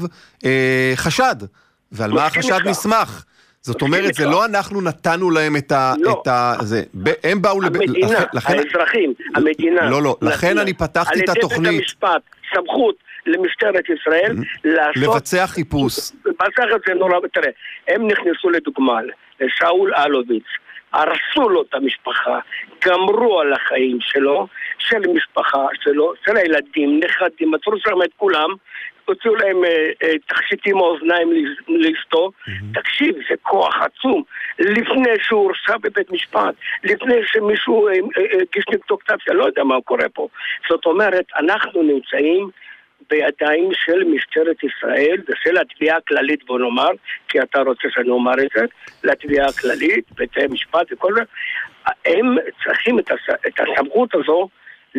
חשד. ועל מה החשד נסמך? זאת אומרת, זה לא אנחנו נתנו להם את זה. הם באו... המדינה, האזרחים, המדינה. לא, לכן אני פתחתי את התוכנית. על ידי בית המשפט, סמכות למשטרת ישראל לבצע חיפוש. זה נורא, תראה, הם נכנסו לדוגמה לשאול אלוביץ', הרסו לו את המשפחה, גמרו על החיים שלו, של המשפחה שלו, של הילדים, נכדים, עצרו שם את כולם, הוציאו להם תכשיטים האוזניים לאשתו. תקשיב, זה כוח עצום. לפני שהוא הורשע בבית משפט, לפני שמישהו הגיש נגדו קצת, לא יודע מה קורה פה. זאת אומרת, אנחנו נמצאים בידיים של משטרת ישראל ושל התביעה הכללית, בוא נאמר, כי אתה רוצה שאני אומר את זה, לתביעה הכללית, בתי משפט וכל זה, הם צריכים את הסמכות הזו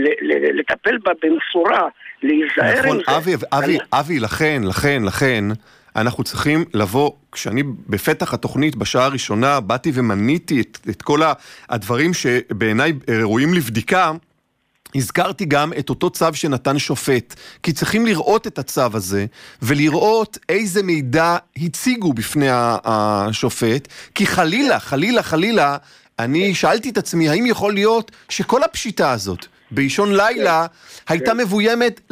לטפל בה במשורה, להיזהר עם זה. אבי, לכן, אנחנו צריכים לבוא, כשאני בפתח התוכנית בשעה הראשונה, באתי ומניתי את כל הדברים שבעיניי ראויים לבדיקה, הזכרתי גם את אותו צו שנתן שופט, כי צריכים לראות את הצו הזה, ולראות איזה מידע הציגו בפני השופט, כי חלילה, אני שאלתי את עצמי, האם יכול להיות שכל הפשיטה הזאת, באישון לילה, הייתה מבוימת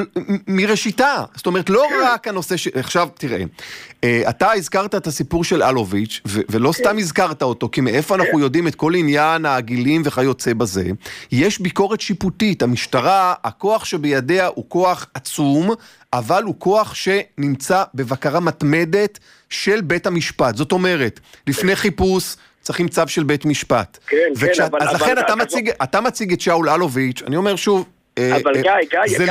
מראשיתה. זאת אומרת, לא רק הנושא עכשיו, תראה, אתה הזכרת את הסיפור של אלוביץ', ולא סתם הזכרת אותו, כי מאיפה אנחנו יודעים את כל עניין העגילים וכיוצא בזה, יש ביקורת שיפוטית. המשטרה, הכוח שבידיה הוא כוח עצום, אבל הוא כוח שנמצא בבקרה מתמדת של בית המשפט. זאת אומרת, לפני חיפוש, צריכים צו של בית משפט. אז לכן אתה מציג את שאול אלוביץ', אני אומר שוב, זה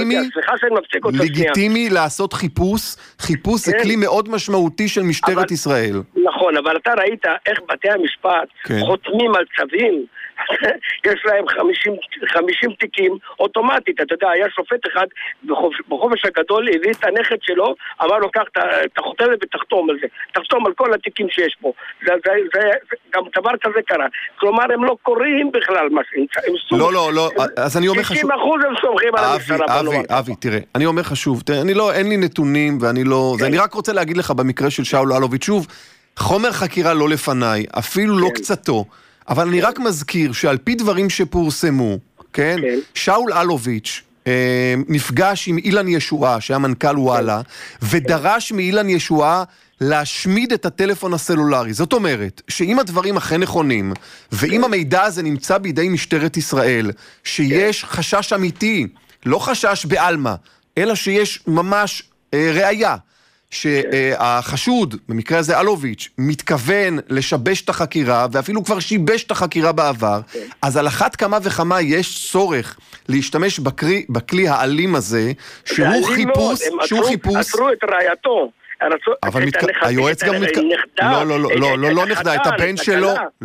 לגיטימי לעשות חיפוש זה כלי מאוד משמעותי של משטרת ישראל. נכון, אבל אתה ראית איך בתי המשפט חותמים על צווים, יש להם 50 תיקים אוטומטית. אתה יודע, היה שופט אחד בחופש הגדול, הביא את הנכד שלו, אמר לו, קח את החותמת ותחתום על זה, תחתום על כל התיקים שיש פה. גם דבר כזה קרה. כלומר, הם לא קוראים בכלל מה שהם לא, אז אני אומר לך שוב, 90% הם סומכים על המשטרה. אבי, תראה, אני אומר לך שוב, אין לי נתונים, אני רק רוצה להגיד לך במקרה של שאול אלוביץ', שוב, חומר חקירה לא לפניי, אפילו לא קצתו, אבל אני רק מזכיר שעל פי דברים שפורסמו, כן? שאול אלוביץ' נפגש עם אילן ישועה, שהיה מנכ"ל וואלה, ודרש מאילן ישועה להשמיד את הטלפון הסלולרי. זאת אומרת, שאם הדברים אכן נכונים, ואם המידע הזה נמצא בידי משטרת ישראל, שיש חשש אמיתי, לא חשש בעלמא, אלא שיש ממש ראייה, שהחשוד, במקרה הזה אלוביץ', מתכוון לשבש את החקירה, ואפילו כבר שיבש את החקירה בעבר, אז על אחת כמה וכמה יש צורך להשתמש בכלי האלים הזה, שהוא חיפוש, עצרו את רעייתו. אבל היועץ גם לא נכדה, את הבן שלו, לא.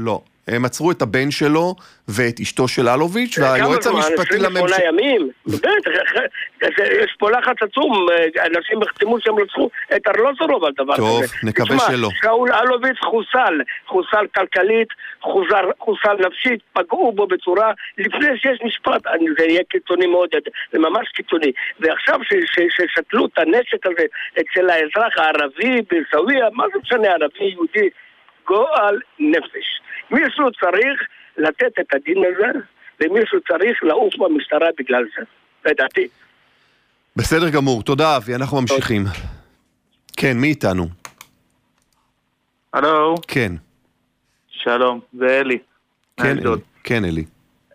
הם עצרו את הבן שלו ואת אשתו של אלוביץ' והיועץ המשפטי לממשלה... 28 ימים? יש פה לחץ עצום, אנשים החתימו שהם רצחו את ארלוזורוב על דבר כזה. טוב, נקווה שלא. שאול אלוביץ' חוסל כלכלית, חוסל נפשית, פגעו בו בצורה, לפני שיש משפט, זה יהיה קיצוני מאוד, זה ממש קיצוני. ועכשיו ששתלו את הנשק הזה אצל האזרח הערבי בסוויה, מה זה משנה ערבי יהודי? גועל נפש. מישהו צריך לתת את הדין הזה, ומישהו צריך לעוף במשטרה בגלל זה. לדעתי. בסדר גמור, תודה אבי, אנחנו ממשיכים. כן, מי איתנו? הלו. כן. שלום, זה אלי. כן, אלי.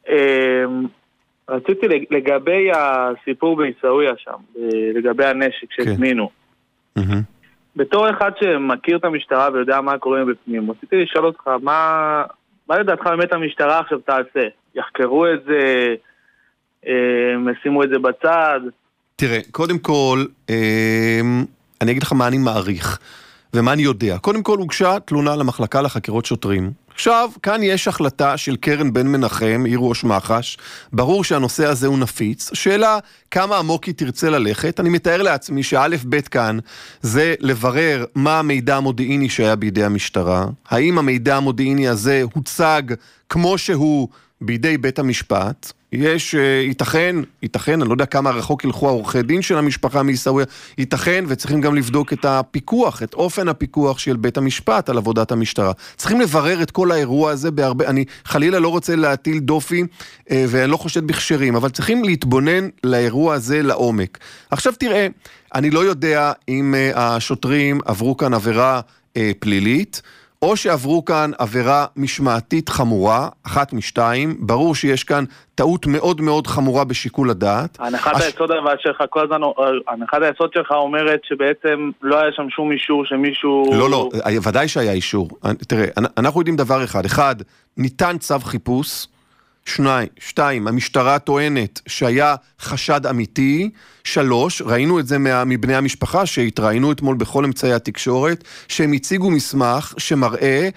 רציתי לגבי הסיפור ביסאוויה שם, לגבי הנשק שהזמינו. בתור אחד שמכיר את המשטרה ויודע מה קורה בפנים, רציתי לשאול אותך, מה לדעתך באמת המשטרה עכשיו תעשה? יחקרו את זה, ישימו את זה בצד? תראה, קודם כל, אני אגיד לך מה אני מעריך ומה אני יודע. קודם כל הוגשה תלונה למחלקה לחקירות שוטרים. עכשיו, כאן יש החלטה של קרן בן מנחם, עיר ראש מח"ש. ברור שהנושא הזה הוא נפיץ. שאלה, כמה עמוק היא תרצה ללכת? אני מתאר לעצמי שא' ב' כאן זה לברר מה המידע המודיעיני שהיה בידי המשטרה. האם המידע המודיעיני הזה הוצג כמו שהוא בידי בית המשפט? יש, ייתכן, אני לא יודע כמה רחוק ילכו העורכי דין של המשפחה מיסאוויה, ייתכן וצריכים גם לבדוק את הפיקוח, את אופן הפיקוח של בית המשפט על עבודת המשטרה. צריכים לברר את כל האירוע הזה בהרבה, אני חלילה לא רוצה להטיל דופי ואני לא חושד בכשרים, אבל צריכים להתבונן לאירוע הזה לעומק. עכשיו תראה, אני לא יודע אם השוטרים עברו כאן עבירה פלילית, או שעברו כאן עבירה משמעתית חמורה, אחת משתיים, ברור שיש כאן טעות מאוד מאוד חמורה בשיקול הדעת. הנחת היסוד שלך כל הזמן, הנחת היסוד שלך אומרת שבעצם לא היה שם שום אישור שמישהו... לא, ודאי שהיה אישור. תראה, אנחנו יודעים דבר אחד, ניתן צו חיפוש, שתיים, המשטרה טוענת שהיה חשד אמיתי, 3, ראינו את זה מבני המשפחה שהתראינו אתמול בכל אמצעי התקשורת, שהם הציגו מסמך שמראה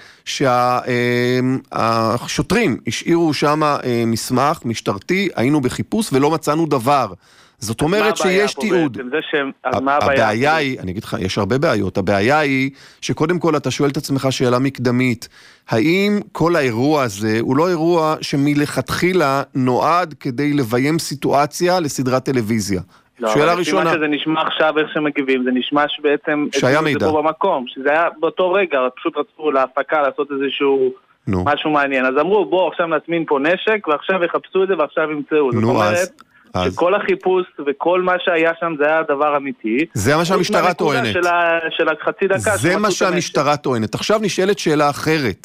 שהשוטרים השאירו שם מסמך משטרתי, היינו בחיפוש ולא מצאנו דבר. זאת אומרת שיש תיעוד. הבעיה היא, אני אגיד לך, יש הרבה בעיות. הבעיה היא שקודם כל אתה שואל את עצמך שאלה מקדמית. האם כל האירוע הזה הוא לא אירוע שמלכתחילה נועד כדי לביים סיטואציה לסדרת טלוויזיה? שאלה ראשונה. זה נשמע עכשיו איך שמגיבים, זה נשמע שבעצם... שהיה מידע. במקום, שזה היה באותו רגע, פשוט רצו להפקה לעשות איזשהו... משהו מעניין. אז אמרו, בוא עכשיו נטמין פה נשק, ועכשיו יחפשו את זה ועכשיו ימצאו. זאת אומרת... שכל החיפוש וכל מה שהיה שם זה היה דבר אמיתי. זה מה שהמשטרה טוענת. של החצי דקה. זה מה שהמשטרה טוענת. עכשיו נשאלת שאלה אחרת.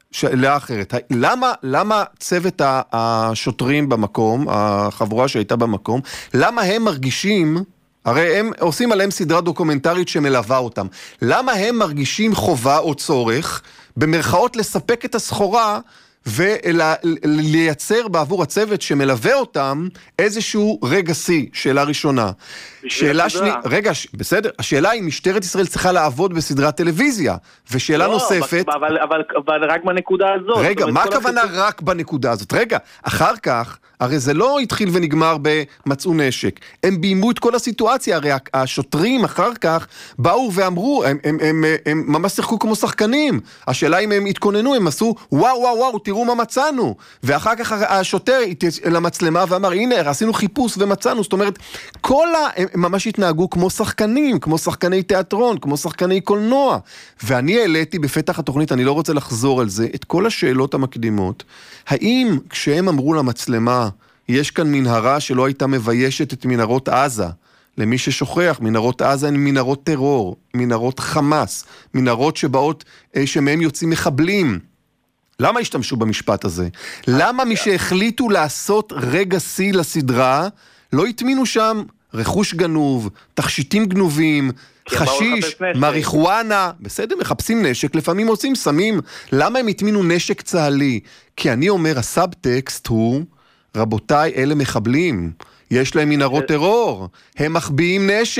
למה צוות השוטרים במקום, החבורה שהייתה במקום, למה הם מרגישים, הרי הם עושים עליהם סדרה דוקומנטרית שמלווה אותם, למה הם מרגישים חובה או צורך במרכאות לספק את הסחורה ולייצר בעבור הצוות שמלווה אותם איזשהו רגע שיא? שאלה ראשונה. שאלה שנייה, רגע, בסדר, השאלה היא משטרת ישראל צריכה לעבוד בסדרת טלוויזיה, ושאלה נוספת... אבל רק בנקודה הזאת. רגע, מה הכוונה רק בנקודה הזאת? רגע, אחר כך, הרי זה לא התחיל ונגמר במצאו נשק, הם ביימו את כל הסיטואציה, הרי השוטרים אחר כך באו ואמרו, הם ממש שיחקו כמו שחקנים, השאלה אם הם התכוננו, הם עשו וואו, תראו מה מצאנו, ואחר כך השוטר למצלמה ואמר, הנה, עשינו חיפוש ומצאנו, זאת אומרת, הם ממש התנהגו כמו שחקנים, כמו שחקני תיאטרון, כמו שחקני קולנוע, ואני העליתי בפתח התוכנית, אני לא רוצה לחזור על זה, את כל השאלות המקדימות, האם כשהם אמרו למצלמה, יש כאן מנהרה שלא הייתה מביישת את מנהרות עזה, למי ששוכח, מנהרות עזה הן מנהרות טרור, מנהרות חמאס, מנהרות שבאות, שמהם יוצאים מחבלים. למה השתמשו במשפט הזה? למה מי שהחליטו לעשות רגע שיא לסדרה, לא התמינו שם רכוש גנוב, תכשיטים גנובים, חשיש, מריחואנה, בסדר, מחפשים נשק, לפעמים עושים סמים. למה הם התמינו נשק צהלי? כי אני אומר, הסאבטקסט הוא, רבותיי, אלה מחבלים, יש להם מנהרות טרור, הם מחביאים נשק,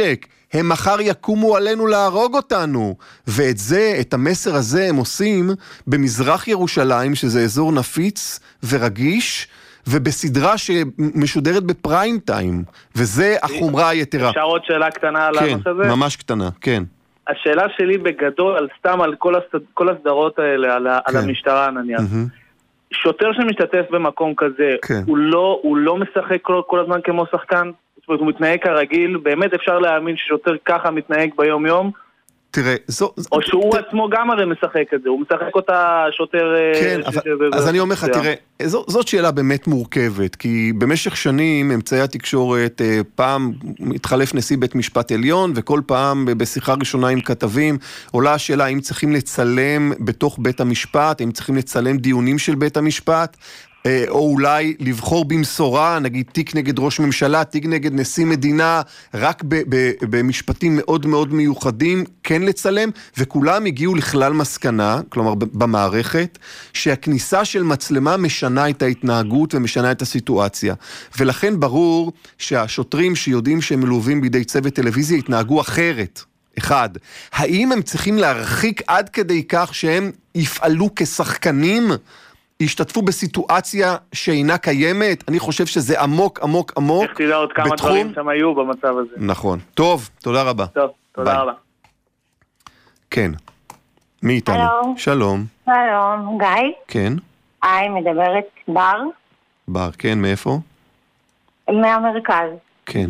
הם מחר יקומו עלינו להרוג אותנו. ואת זה, את המסר הזה הם עושים במזרח ירושלים, שזה אזור נפיץ ורגיש, ובסדרה שמשודרת בפריים טיים, וזה החומרה היתרה. אפשר עוד שאלה קטנה על הנושא הזה? כן, ממש קטנה, כן. השאלה שלי בגדול, סתם על כל הסדרות האלה, על המשטרה נניח. שוטר שמשתתף במקום כזה, הוא לא משחק כל הזמן כמו שחקן? זאת אומרת, הוא מתנהג כרגיל, באמת אפשר להאמין ששוטר ככה מתנהג ביום יום? תראה, או שהוא עצמו גם הרי משחק את זה, הוא משחק אותה שוטר... כן, אז אני אומר לך, תראה, זאת שאלה באמת מורכבת, כי במשך שנים אמצעי התקשורת, פעם התחלף נשיא בית משפט עליון, וכל פעם בשיחה ראשונה עם כתבים, עולה השאלה האם צריכים לצלם בתוך בית המשפט, האם צריכים לצלם דיונים של בית המשפט, או אולי לבחור במסורה, נגיד תיק נגד ראש ממשלה, תיק נגד נשיא מדינה, רק במשפטים מאוד מאוד מיוחדים, כן לצלם, וכולם הגיעו לכלל מסקנה, כלומר במערכת, שהכניסה של מצלמה משנה את ההתנהגות ומשנה את הסיטואציה. ולכן ברור שהשוטרים שיודעים שהם מלווים בידי צוות טלוויזיה יתנהגו אחרת. אחד, האם הם צריכים להרחיק עד כדי כך שהם יפעלו כשחקנים, ישתתפו בסיטואציה שאינה קיימת? אני חושב שזה עמוק, עמוק, עמוק. איך תדע עוד כמה דברים שם היו במצב הזה. נכון. טוב, תודה רבה. טוב, תודה רבה. כן. מי איתנו? שלום. שלום, גיא? כן. היי, מדברת בר? בר, כן, מאיפה? מהמרכז. כן.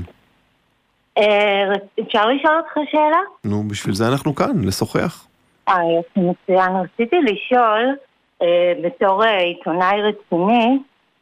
אפשר לשאול אותך שאלה? נו, בשביל זה אנחנו כאן, לשוחח. מצוין. רציתי לשאול, בתור עיתונאי רציני,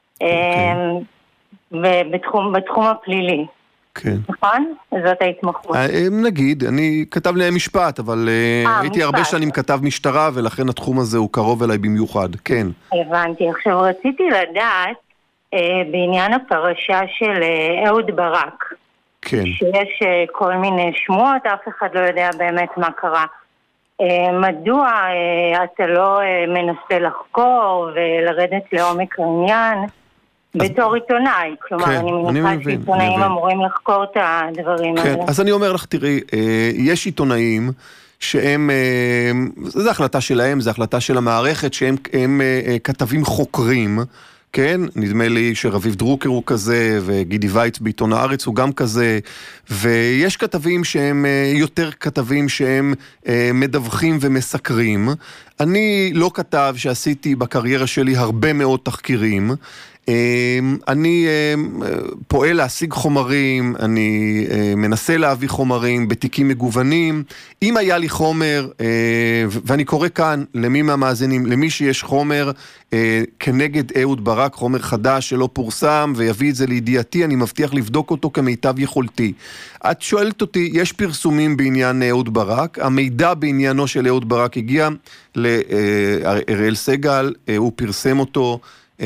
ובתחום הפלילי. כן. נכון? זאת ההתמחות. נגיד, אני כתב להם משפט, אבל הייתי הרבה שנים כתב משטרה, ולכן התחום הזה הוא קרוב אליי במיוחד. כן. הבנתי. עכשיו רציתי לדעת, בעניין הפרשה של אהוד ברק. כן. שיש כל מיני שמועות, אף אחד לא יודע באמת מה קרה. מדוע אתה לא מנסה לחקור ולרדת לעומק העניין בתור עיתונאי? כלומר, אני מניחה שעיתונאים אמורים לחקור את הדברים האלה. כן, אז אני אומר לך, תראי, יש עיתונאים שהם, זו החלטה שלהם, זו החלטה של המערכת, שהם כתבים חוקרים, כן, נדמה לי שרביב דרוקר הוא כזה, וגידי וייץ בעיתון הארץ הוא גם כזה, ויש כתבים שהם יותר כתבים שהם מדווחים ומסקרים. אני לא כתב שעשיתי בקריירה שלי הרבה מאוד תחקירים, אני פועל להשיג חומרים, אני מנסה להביא חומרים בתיקים מגוונים. אם היה לי חומר, ואני קורא כאן למי מהמאזינים, למי שיש חומר כנגד אהוד ברק, חומר חדש שלא פורסם ויביא את זה לידיעתי, אני מבטיח לבדוק אותו כמיטב יכולתי. את שואלת אותי, יש פרסומים בעניין אהוד ברק, המידע בעניינו של אהוד ברק הגיע לאראל סגל, הוא פרסם אותו,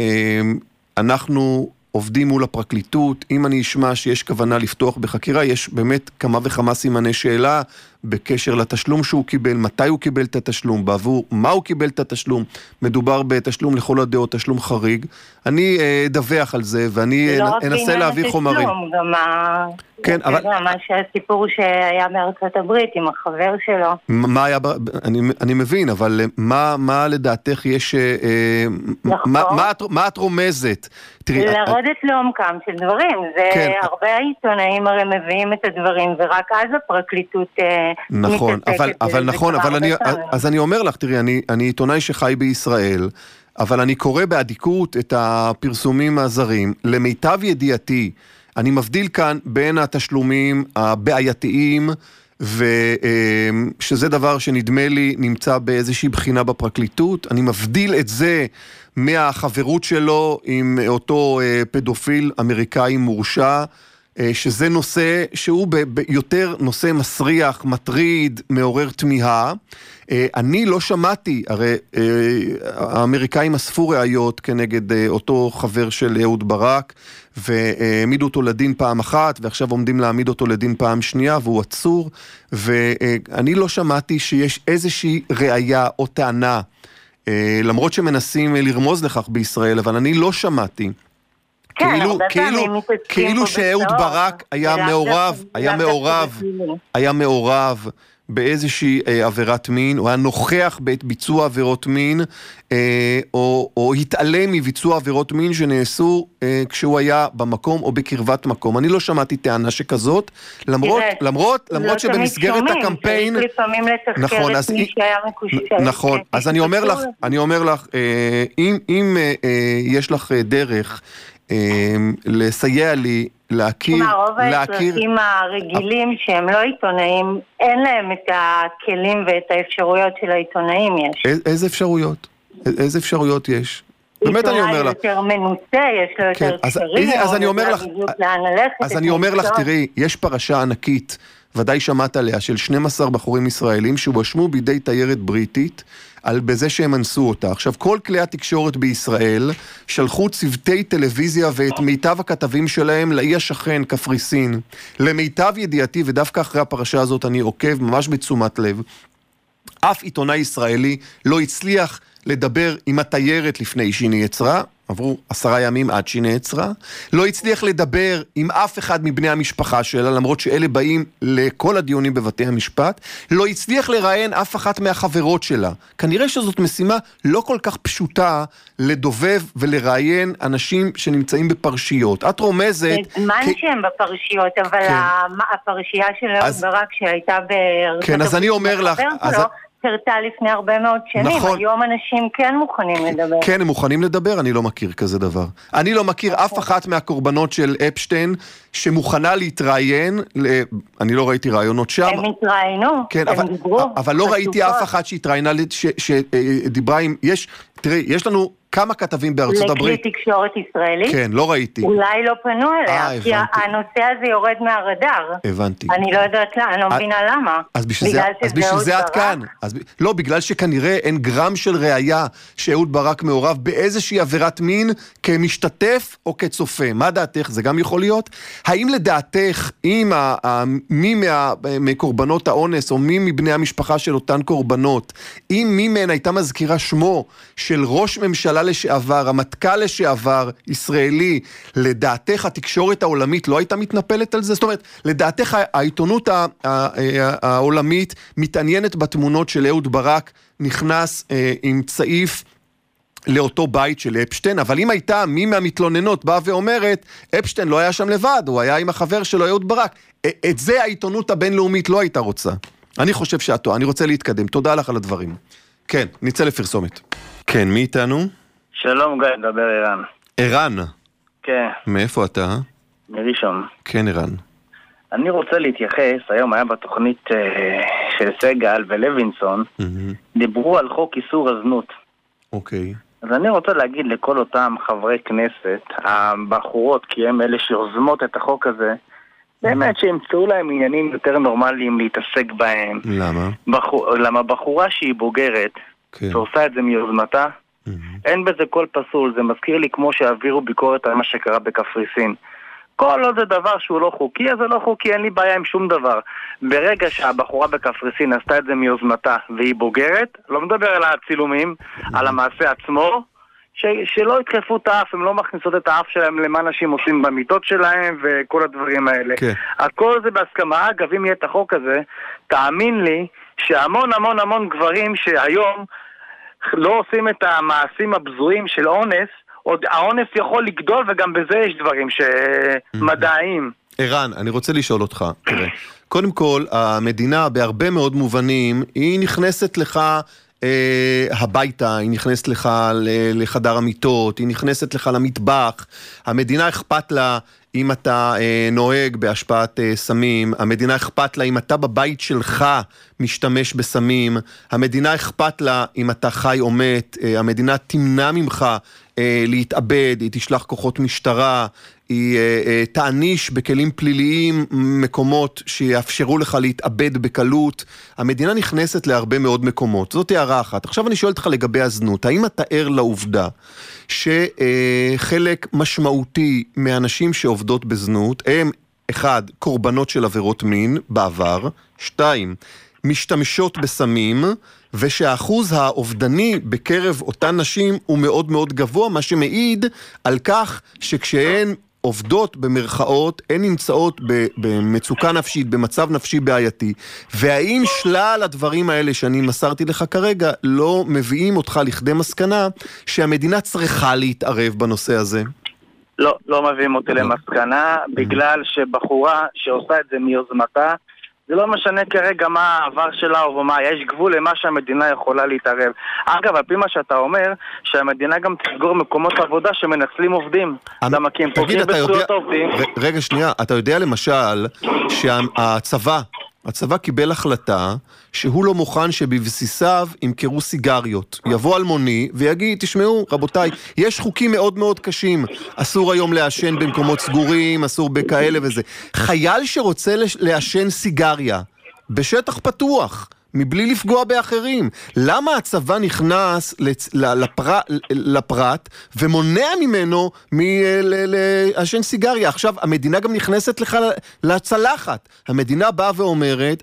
אנחנו עובדים מול הפרקליטות, אם אני אשמע שיש כוונה לפתוח בחקירה, יש באמת כמה וכמה סימני שאלה בקשר לתשלום שהוא קיבל, מתי הוא קיבל את התשלום, בעבור מה הוא קיבל את התשלום, מדובר בתשלום לכל הדעות, תשלום חריג, אני אדווח על זה, ואני אנסה להביא חומרים. גם כן, אבל... מה שהסיפור שהיה בארצות הברית עם החבר שלו. מה היה, אני מבין, אבל מה לדעתך יש, מה את רומזת? לרדת לעומקם של דברים, זה הרבה עיתונאים הרי מביאים את הדברים, ורק אז הפרקליטות נכון, אבל נכון, אז אני אומר לך, תראי, אני עיתונאי שחי בישראל, אבל אני קורא בעדיקות את הפרסומים הזרים, למיטב ידיעתי, אני מבדיל כאן בין התשלומים הבעייתיים, ושזה דבר שנדמה לי נמצא באיזושהי בחינה בפרקליטות, אני מבדיל את זה מהחברות שלו עם אותו פדופיל אמריקאי מורשע, שזה נושא שהוא ביותר נושא מסריח, מטריד, מעורר תמיהה. אני לא שמעתי, הרי האמריקאים אספו ראיות כנגד אותו חבר של אהוד ברק, והעמידו אותו לדין פעם אחת, ועכשיו עומדים להעמיד אותו לדין פעם שנייה, והוא עצור, ואני לא שמעתי שיש איזושהי ראיה או טענה, למרות שמנסים לרמוז לכך בישראל, אבל אני לא שמעתי כאילו שאהוד ברק היה מעורב באיזושהי עבירת מין, הוא היה נוכח בעת ביצוע עבירות מין, או התעלם מביצוע עבירות מין שנעשו כשהוא היה במקום או בקרבת מקום. אני לא שמעתי טענה שכזאת, למרות שבמסגרת הקמפיין... לפעמים לתחקר את מי שהיה מקושר. נכון, אז אני אומר לך, אם יש לך דרך לסייע לי להכיר... רוב האזרחים הרגילים שהם לא עיתונאים, אין להם את הכלים ואת האפשרויות של העיתונאים יש. איזה אפשרויות? איזה אפשרויות יש? באמת אני אומר לך. יותר מנוסה, יש לו יותר קשרים. אז אני אומר לך, תראי, יש פרשה ענקית, ודאי שמעת עליה, של 12 בחורים ישראלים שהואשמו בידי תיירת בריטית, בזה שהם אנסו אותה. עכשיו, כל כלי התקשורת בישראל שלחו צוותי טלוויזיה ואת מיטב הכתבים שלהם לאי השכן, קפריסין. למיטב ידיעתי, ודווקא אחרי הפרשה הזאת אני עוקב ממש בתשומת לב, אף עיתונאי ישראלי לא הצליח לדבר עם התיירת לפני שהיא נעצרה, עברו 10 ימים עד שהיא נעצרה, לא הצליח לדבר עם אף אחד מבני המשפחה שלה, למרות שאלה באים לכל הדיונים בבתי המשפט, לא הצליח לראיין אף אחת מהחברות שלה. כנראה שזאת משימה לא כל כך פשוטה לדובב ולראיין אנשים שנמצאים בפרשיות. את רומזת... זמן שהם בפרשיות, אבל הפרשייה של אהוד ברק שהייתה בארצות... כן, אז אני אומר לך... קרתה לפני הרבה מאוד שנים, נכון. היום אנשים כן מוכנים לדבר. כן, הם מוכנים לדבר, אני לא מכיר כזה דבר. אני לא מכיר אף אחת מהקורבנות של אפשטיין שמוכנה להתראיין, אני לא ראיתי רעיונות שם. הם התראיינו, כן, הם דיברו. אבל לא ראיתי אף אחת שהתראיינה, שדיברה עם, תראי, יש לנו כמה כתבים בארצות הברית. לכלי תקשורת ישראלית? כן, לא ראיתי. אולי לא פנו אליה, כי הנושא הזה יורד מהרדאר. הבנתי. אני לא יודעת למה, אני לא מבינה למה. אז בשביל זה את כאן. לא, בגלל שכנראה אין גרם של ראייה שאהוד ברק מעורב באיזושהי עבירת מין כמשתתף או כצופה. מה דעתך? זה גם יכול להיות? האם לדעתך, אם מי מקורבנות האונס, או מי מבני המשפחה של אותן קורבנות, אם מי מהן הייתה מזכירה שמו של ראש ממשלה לשעבר, המתק"ל לשעבר, ישראלי, לדעתך התקשורת העולמית לא הייתה מתנפלת על זה? זאת אומרת, לדעתך העיתונות העולמית מתעניינת בתמונות של אהוד ברק נכנס עם צעיף לאותו בית של אפשטיין, אבל אם הייתה מי מהמתלוננות באה ואומרת, אפשטיין לא היה שם לבד, הוא היה עם החבר שלו אהוד ברק, את זה העיתונות הבינלאומית לא הייתה רוצה. אני חושב שאתו, אני רוצה להתקדם, תודה לך על הדברים. כן, נצא לפרסומת. כן, מי איתנו? שלום גיא, מדבר ערן. ערן? כן. מאיפה אתה? מראשון. כן, ערן. אני רוצה להתייחס, היום היה בתוכנית של סגל ולוינסון, דיברו על חוק איסור הזנות. אוקיי. אז אני רוצה להגיד לכל אותם חברי כנסת, הבחורות, כי הם אלה שיוזמות את החוק הזה, באמת שימצאו להם עניינים יותר נורמליים להתעסק בהם. למה? למה בחורה שהיא בוגרת, שעושה את זה מיוזמתה, אין בזה כל פסול. זה מזכיר לי כמו שהעבירו ביקורת על מה שקרה בקפריסין. כל עוד זה דבר שהוא לא חוקי, אז זה לא חוקי, אין לי בעיה עם שום דבר. ברגע שהבחורה בקפריסין עשתה את זה מיוזמתה והיא בוגרת, לא מדבר על הצילומים, על המעשה עצמו, שלא ידחפו את האף, הם לא מכניסות את האף שלהם למה אנשים עושים במיטות שלהם וכל הדברים האלה. הכל זה בהסכמה. אגב, אם יהיה את החוק הזה, תאמין לי שהמון המון המון גברים שהיום לא עושים את המעשים הבזויים של אונס, עוד האונס יכול לגדול, וגם בזה יש דברים שמדעיים. ערן, אני רוצה לשאול אותך, תראה, קודם כל, המדינה בהרבה מאוד מובנים, היא נכנסת לך הביתה, היא נכנסת לך לחדר המיטות, היא נכנסת לך למטבח, המדינה אכפת לה אם אתה נוהג בהשפעת סמים, המדינה אכפת לה אם אתה בבית שלך משתמש בסמים, המדינה אכפת לה אם אתה חי או מת, המדינה תמנע ממך להתאבד, היא תשלח כוחות משטרה, היא תעניש בכלים פליליים מקומות שיאפשרו לך להתאבד בקלות. המדינה נכנסת להרבה מאוד מקומות. זאת הערה אחת. עכשיו אני שואל אותך לגבי הזנות. האם אתה ער לעובדה שחלק משמעותי מהאנשים שעובדות בזנות הם, 1, קורבנות של עבירות מין בעבר, 2, משתמשות בסמים, ושהאחוז האובדני בקרב אותן נשים הוא מאוד מאוד גבוה, מה שמעיד על כך שכשהן עובדות במרכאות, הן נמצאות במצוקה נפשית, במצב נפשי בעייתי, והאם שלל הדברים האלה שאני מסרתי לך כרגע, לא מביאים אותך לכדי מסקנה שהמדינה צריכה להתערב בנושא הזה? לא, לא מביאים אותי למסקנה, בגלל שבחורה שעושה את זה מיוזמתה, זה לא משנה כרגע מה העבר שלה או מה, יש גבול למה שהמדינה יכולה להתערב. אגב, על פי מה שאתה אומר, שהמדינה גם תסגור מקומות עבודה שמנצלים עובדים. למה כי הם פוגעים בזכויות העובדים. רגע שנייה, אתה יודע למשל שהצבא קיבל החלטה שהוא לא מוכן שבבסיסיו ימכרו סיגריות. יבוא אלמוני ויגיד, תשמעו, רבותיי, יש חוקים מאוד מאוד קשים. אסור היום לעשן במקומות סגורים, אסור בכאלה וזה. חייל שרוצה לעשן סיגריה בשטח פתוח, מבלי לפגוע באחרים. למה הצבא נכנס לפרט ומונע ממנו לעשן סיגריה? עכשיו, המדינה גם נכנסת לך לצלחת. המדינה באה ואומרת,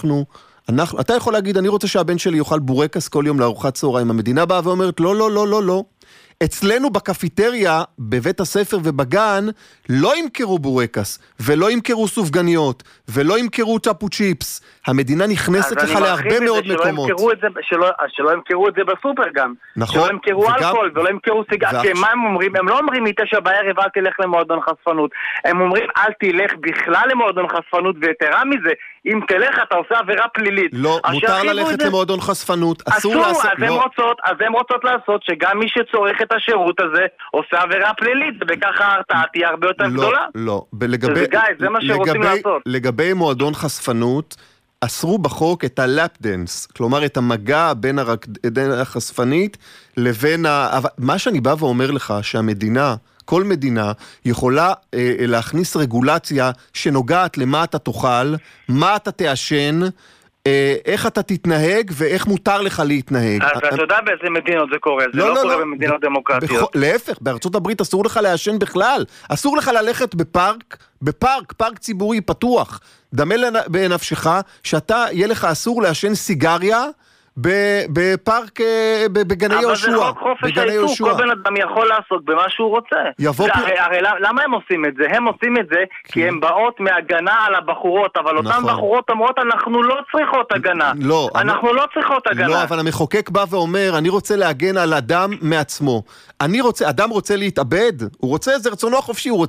אתה יכול להגיד, אני רוצה שהבן שלי יאכל בורקס כל יום לארוחת צהריים. המדינה באה ואומרת, לא, לא, לא, לא, לא. אצלנו בקפיטריה, בבית הספר ובגן, לא ימכרו בורקס, ולא ימכרו סופגניות, ולא ימכרו צ'פו צ'יפס. המדינה נכנסת לך להרבה מאוד מקומות. שלא ימכרו את זה בסופר גם. נכון. שלא ימכרו אלכוהול, ולא ימכרו סיגריה. כי מה הם אומרים? הם לא אומרים מתשע בערב, אל תלך למועדון חשפנות. הם אומרים, אל תלך בכלל למועדון חשפנות, ויתרה מזה, אם תלך אתה עושה עבירה פלילית. לא, מותר ללכת למועדון חשפנות. אסור, אז הם רוצות לעשות שגם מי שצורך את השירות הזה עושה עבירה פלילית, וככה ההרתעה תהיה הרבה יותר גדולה. לא, זה מה שרוצים לעשות. לגבי מועדון חשפנות, אסרו בחוק את הלאפ דנס, כלומר את המגע בין החשפנית לבין מה שאני בא ואומר לך, שהמדינה, כל מדינה יכולה להכניס רגולציה שנוגעת למה אתה תאכל, מה אתה תעשן, איך אתה תתנהג ואיך מותר לך להתנהג. אז אתה יודע באיזה מדינות זה קורה, זה לא קורה במדינות דמוקרטיות. להפך, בארצות הברית אסור לך לעשן בכלל, אסור לך ללכת פארק ציבורי פתוח, דמה בנפשך שאתה יהיה לך אסור לעשן סיגריה בפארק, בגני יהושע. אבל זה חוק חופש העיסוק, כל בן אדם יכול לעסוק במה שהוא רוצה. הרי למה הם עושים את זה? הם עושים את זה כי הם באות מהגנה על הבחורות, אבל אותן בחורות אומרות, אנחנו לא צריכות הגנה. אנחנו לא צריכות הגנה. לא, אבל המחוקק בא ואומר, אני רוצה להגן על אדם מעצמו. אדם רוצה להתאבד, הוא רוצה, זה רצונו החופשי, הוא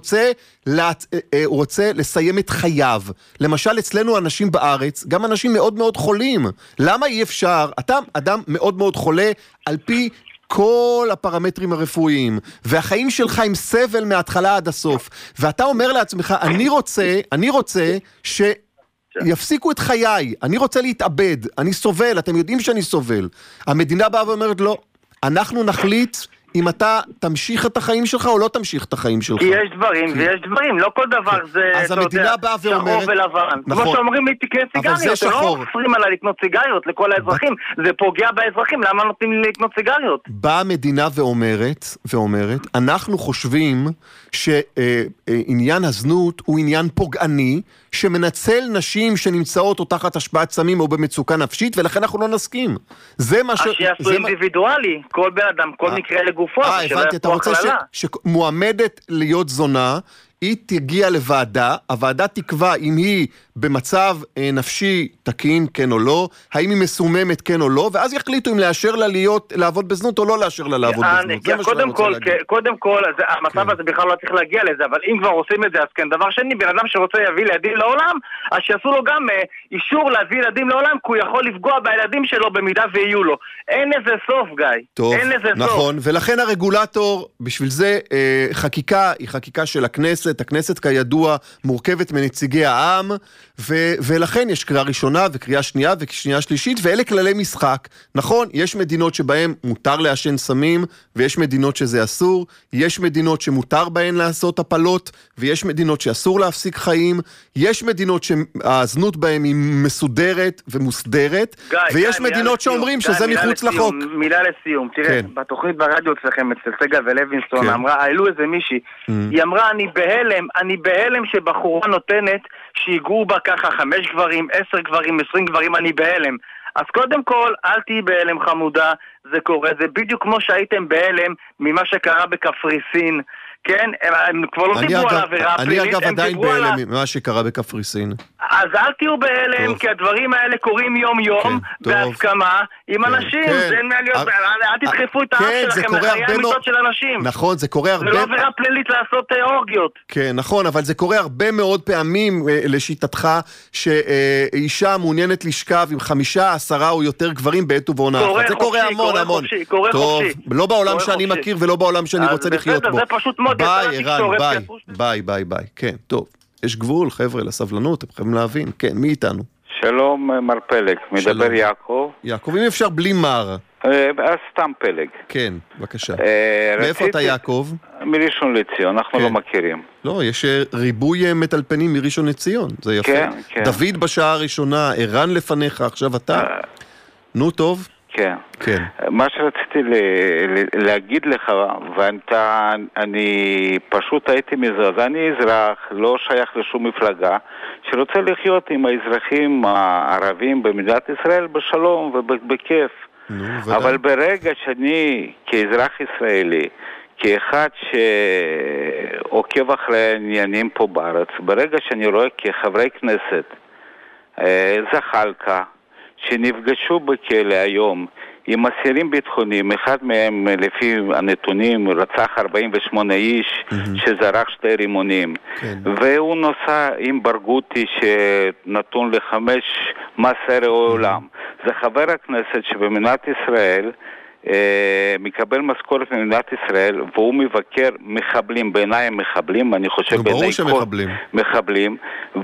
רוצה לסיים את חייו. למשל, אצלנו אנשים בארץ, גם אנשים מאוד מאוד חולים. למה אי אפשר? אתה אדם מאוד מאוד חולה על פי כל הפרמטרים הרפואיים, והחיים שלך עם סבל מההתחלה עד הסוף, ואתה אומר לעצמך, אני רוצה שיפסיקו את חיי, אני רוצה להתאבד, אני סובל, אתם יודעים שאני סובל. המדינה באה ואומרת, לא, אנחנו נחליט אם אתה תמשיך את החיים שלך או לא תמשיך את החיים שלך. כי יש דברים ויש דברים, לא כל דבר זה, אז המדינה באה ואומרת, שחור ולבן. כמו שאומרים לי, תקנה סיגריות, לא אופרים עליי לקנות סיגריות לכל האזרחים, זה פוגע באזרחים, למה נותנים לי לקנות סיגריות? באה המדינה ואומרת, אנחנו חושבים שעניין הזנות הוא עניין פוגעני, שמנצל נשים שנמצאות או תחת השפעת סמים או במצוקה נפשית, ולכן אנחנו לא נסכים. זה מה אז שיעשו אינדיבידואלי, כל בן אדם, כל מקרה לגופו, הבנתי, אתה רוצה שמועמדת להיות זונה, היא תגיע לוועדה, הוועדה תקבע אם היא במצב נפשי תקין, כן או לא, האם היא מסוממת, כן או לא, ואז יחליטו אם לאשר לה לעבוד בזנות או לא לאשר לה לעבוד בזנות. קודם כל, המצב הזה בכלל לא צריך להגיע לזה, אבל אם כבר עושים את זה, אז כן, דבר שני, בן אדם שרוצה להביא ילדים לעולם, אז שיעשו לו גם אישור להביא ילדים לעולם, כי הוא יכול לפגוע בילדים שלו במידה ויהיו לו. אין לזה סוף, גיא. טוב, נכון, ולכן הרגולטור, בשביל זה חקיקה היא חקיקה של הכנסת, הכנסת כידוע מורכבת מנציגי העם, ולכן יש קריאה ראשונה וקריאה שנייה וקריאה שלישית, ואלה כללי משחק. נכון, יש מדינות שבהן מותר לעשן סמים, ויש מדינות שזה אסור, יש מדינות שמותר בהן לעשות הפלות, ויש מדינות שאסור להפסיק חיים, יש מדינות שהזנות בהן היא מסודרת ומוסדרת, ויש מדינות שאומרים שזה מחוץ לחוק. מילה לסיום, תראה, בתוכנית ברדיו אצלכם, אצל סגל ולוינסון, אמרה, העלו איזה מישהי, היא אמרה, אני בהלם שבחורה נותנת שיגעו בה ככה 5 גברים, 10 גברים, 20 גברים, אני בהלם. אז קודם כל, אל תהי בהלם חמודה, זה קורה, זה בדיוק כמו שהייתם בהלם ממה שקרה בקפריסין, כן? הם כבר לא דיברו על עבירה פלילית. אני אגב עדיין בהלם ממה שקרה בקפריסין. אז אל תהיו בהלם, כי הדברים האלה קורים יום-יום, בהסכמה עם אנשים. אל תדחפו את האף שלכם לחיי אמיתות של אנשים. נכון, זה קורה הרבה... זה לא עבירה פלילית לעשות אורגיות. כן, נכון, אבל זה קורה הרבה מאוד פעמים לשיטתך, שאישה מעוניינת לשכב עם 5, 10 או יותר גברים בעת ובעונה אחת. זה קורה המון, המון. טוב, לא בעולם שאני מכיר ולא בעולם שאני רוצה לחיות בו. זה פשוט מאוד ביי, ערן, ביי. כן, טוב. יש גבול, חבר'ה, לסבלנות, אתם חייבים להבין. כן, מי איתנו? שלום, מר פלג. מדבר יעקב. יעקב, אם אפשר בלי מר. סתם פלג. כן, בבקשה. מאיפה אתה יעקב? מראשון לציון, אנחנו לא מכירים. לא, יש ריבוי מטלפנים מראשון לציון, זה יפה. כן. דוד בשעה הראשונה, ערן לפניך, עכשיו אתה. נו, טוב. כן. מה שרציתי להגיד לך, ואני פשוט הייתי מזועזע, אני אזרח, לא שייך לשום מפלגה, שרוצה לחיות עם האזרחים הערבים במדינת ישראל בשלום ובכיף. אבל ברגע שאני, כאזרח ישראלי, כאחד שעוקב אחרי העניינים פה בארץ, ברגע שאני רואה כחברי כנסת, זחאלקה, שנפגשו בכלא היום עם אסירים ביטחוניים, אחד מהם לפי הנתונים רצח 48 איש שזרק 2 רימונים, והוא נוסע עם ברגותי שנתון ל5 מאסרי עולם. זה חבר הכנסת שבמדינת ישראל מקבל משכורת במדינת ישראל, והוא מבקר מחבלים, בעיניי הם מחבלים, אני חושב ברור שמחבלים, מחבלים,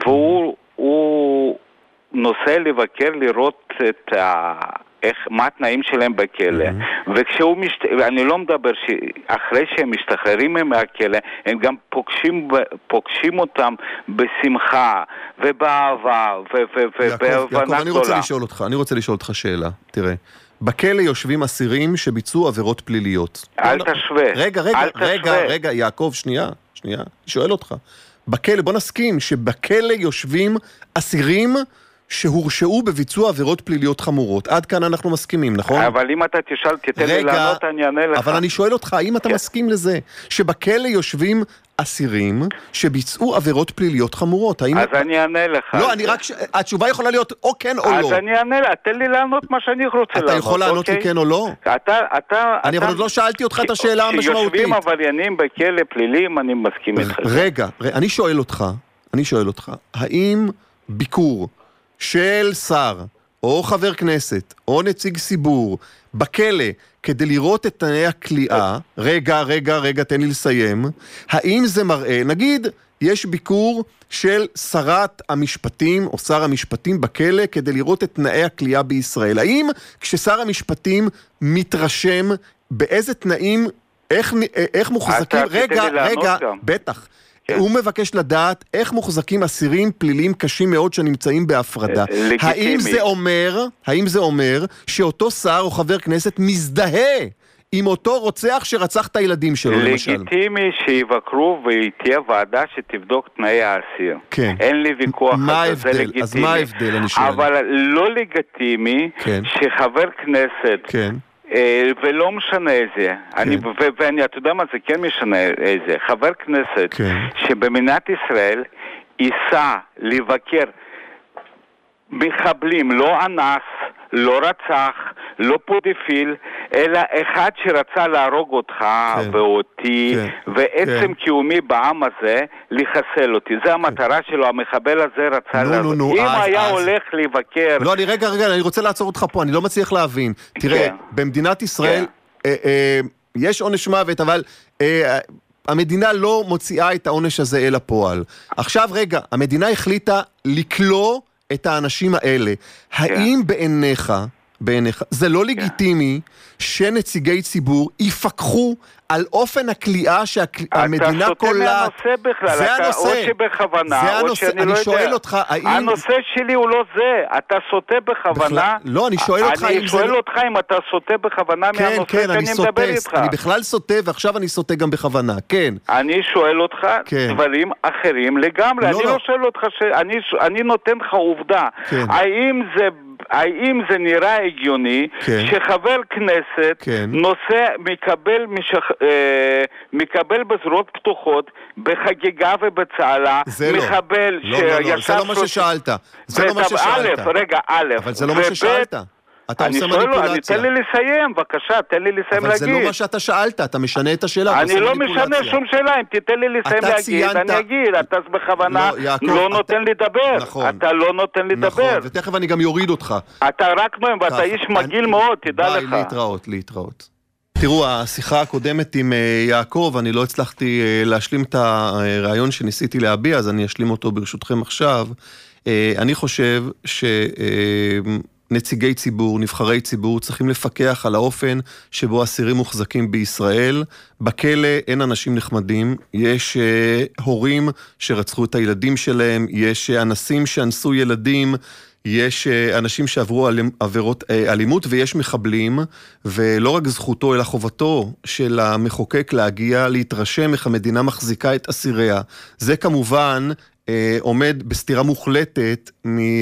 והוא נוסע לבקר לראות את מה התנאים שלהם בכלא. וכשהוא אני לא מדבר שאחרי שהם משתחררים מהכלא, הם גם פוגשים אותם בשמחה ובאהבה ובהבנה גדולה. אני רוצה לשאול אותך שאלה. תראה, בכלא יושבים אסירים שביצעו עבירות פליליות. אל תשווה. רגע, יעקב, שנייה, אני שואל אותך. בכלא, בוא נסכים שבכלא יושבים אסירים שהורשעו בביצוע עבירות פליליות חמורות. עד כאן אנחנו מסכימים, נכון? אבל אם אתה תשאל, תתן לי לענות, אני אענה לך. אבל אני שואל אותך, האם אתה מסכים לזה? שבכלא יושבים אסירים שביצעו עבירות פליליות חמורות. אז אני אענה לך. לא, אני רק... התשובה יכולה להיות או כן או לא. אז אני אענה לך, תן לי לענות מה שאני רוצה לענות. אתה יכול לענות לי כן או לא? אני אבל עוד לא שאלתי אותך את השאלה המשמעותית. כשיושבים עבריינים בכלא פלילים, אני מסכים איתך. רגע, אני שואל אותך, האם ביקור של שר, או חבר כנסת, או נציג ציבור, בכלא, כדי לראות את תנאי הכליאה, רגע, תן לי לסיים, האם זה מראה, נגיד, יש ביקור של שרת המשפטים, או שר המשפטים בכלא, כדי לראות את תנאי הכליאה בישראל, האם כששר המשפטים מתרשם, באיזה תנאים, איך מוחזקים, רגע, בטח, הוא מבקש לדעת איך מוחזקים אסירים פליליים קשים מאוד שנמצאים בהפרדה. האם זה אומר שאותו שר או חבר כנסת מזדהה עם אותו רוצח שרצח את הילדים שלו, למשל? לגיטימי שיבקרו ותהיה ועדה שתבדוק תנאי האסיר. כן. אין לי ויכוח על זה, זה לגיטימי. אז מה ההבדל, אני שואל? אבל לא לגיטימי שחבר כנסת... כן. ולא משנה איזה, אתה יודע מה זה כן משנה איזה, חבר כנסת שבמדינת ישראל ייסע לבקר מחבלים, לא אנס, לא רצח, לא פודופיל, אלא אחד שרצה להרוג אותך ואותי, ועצם קיומי בעם הזה, לחסל אותי. זה המטרה שלו, המחבל הזה רצה להרוג. אם היה הולך לבקר... לא, רגע, אני רוצה לעצור אותך פה, אני לא מצליח להבין. תראה, במדינת ישראל יש עונש מוות, אבל... המדינה לא מוציאה את העונש הזה אל הפועל. עכשיו רגע, המדינה החליטה לקלוא את האנשים האלה. האם בעיניך זה לא לגיטימי שנציגי ציבור יפקחו על אופן הכליאה שהמדינה קולעת? אתה סוטה מהנושא בכלל, או שבכוונה, או שאני לא יודע. הנושא שלי הוא לא זה, אתה סוטה בכוונה. לא, אני שואל אותך אם אתה סוטה בכוונה מהנושא שאני מדבר איתך. אני בכלל סוטה, ועכשיו אני סוטה גם בכוונה, כן. אני שואל אותך דברים אחרים לגמרי, אני לא שואל אותך, אני נותן לך עובדה. האם זה האם זה נראה הגיוני שחבר כנסת נושא, מקבל בזרועות פתוחות בחגיגה ובצהלה, מחבל שישב... זה לא מה ששאלת. זה לא מה ששאלת. אבל זה לא מה ששאלת. אתה עושה מניפולציה. תן לי לסיים, בבקשה, תן לי לסיים להגיד. אבל זה לא מה שאתה שאלת, אתה משנה את השאלה. אני לא משנה שום שאלה, אם תיתן לי לסיים להגיד, אני אגיד, אתה בכוונה לא נותן לי לדבר. אתה לא נותן לי לדבר. ותכף אני גם יוריד אותך. אתה רק מהם, ואתה איש מגעיל מאוד, תדע לך. ביי, להתראות. תראו, השיחה הקודמת עם יעקב, אני לא הצלחתי להשלים את הרעיון שניסיתי להביע, אז אני אשלים אותו ברשותכם עכשיו. אני חושב נציגי ציבור, נבחרי ציבור, צריכים לפקח על האופן שבו אסירים מוחזקים בישראל. בכלא אין אנשים נחמדים, יש הורים שרצחו את הילדים שלהם, יש אנסים שאנסו ילדים, יש אנשים שעברו עבירות אלימות ויש מחבלים, ולא רק זכותו אלא חובתו של המחוקק להגיע, להתרשם איך המדינה מחזיקה את אסיריה. זה כמובן עומד בסתירה מוחלטת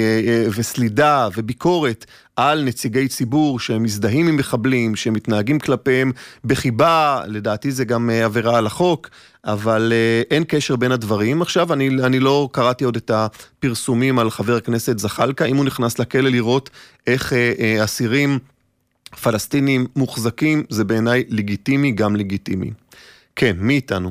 וסלידה וביקורת על נציגי ציבור שהם מזדהים עם מחבלים, שהם מתנהגים כלפיהם בחיבה, לדעתי זה גם עבירה על החוק, אבל אין קשר בין הדברים. עכשיו אני לא קראתי עוד את הפרסומים על חבר הכנסת זחאלקה, אם הוא נכנס לכלא לראות איך אסירים פלסטינים מוחזקים, זה בעיניי לגיטימי, גם לגיטימי. כן, מי איתנו?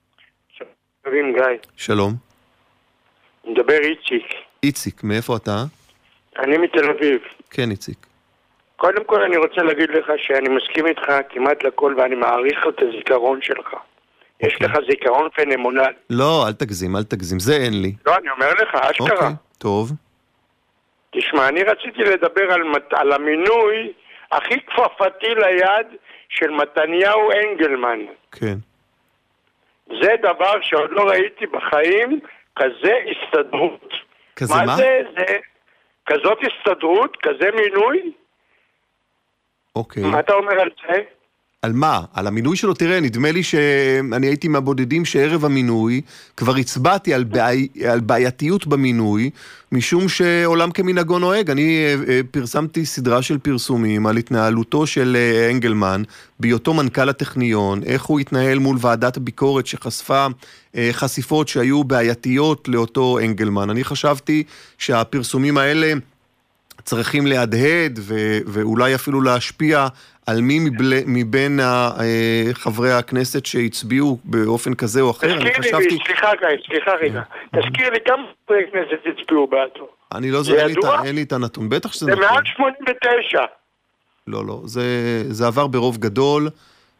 שלום גיא. שלום. מדבר איציק. איציק, מאיפה אתה? אני מתל אביב. כן, איציק. קודם כל אני רוצה להגיד לך שאני מסכים איתך כמעט לכל ואני מעריך את הזיכרון שלך. יש לך זיכרון פנומנלי. לא, אל תגזים, זה אין לי. לא, אני אומר לך, אשכרה. טוב. תשמע, אני רציתי לדבר על המינוי הכי כפפתי ליד של מתניהו אנגלמן. כן. זה דבר שעוד לא ראיתי בחיים, כזה הסתדרות. כזה מה? מה זה? כזאת הסתדרות? כזה מינוי? אוקיי. מה אתה אומר על זה? על מה? על המינוי שלו? תראה, נדמה לי שאני הייתי מהבודדים שערב המינוי כבר הצבעתי על בעייתיות במינוי, משום שעולם כמנהגו נוהג. אני פרסמתי סדרה של פרסומים על התנהלותו של אנגלמן, בהיותו מנכ"ל הטכניון, איך הוא התנהל מול ועדת הביקורת שחשפה חשיפות שהיו בעייתיות לאותו אנגלמן. אני חשבתי שהפרסומים האלה צריכים להדהד ואולי אפילו להשפיע על מי מבין חברי הכנסת שהצביעו באופן כזה או אחר. תזכיר לי, סליחה רגע. תזכיר לי כמה חברי כנסת הצביעו בעתו. אני לא, אין לי את הנתון. בטח שזה נכון. זה מעל 89. לא, זה עבר ברוב גדול,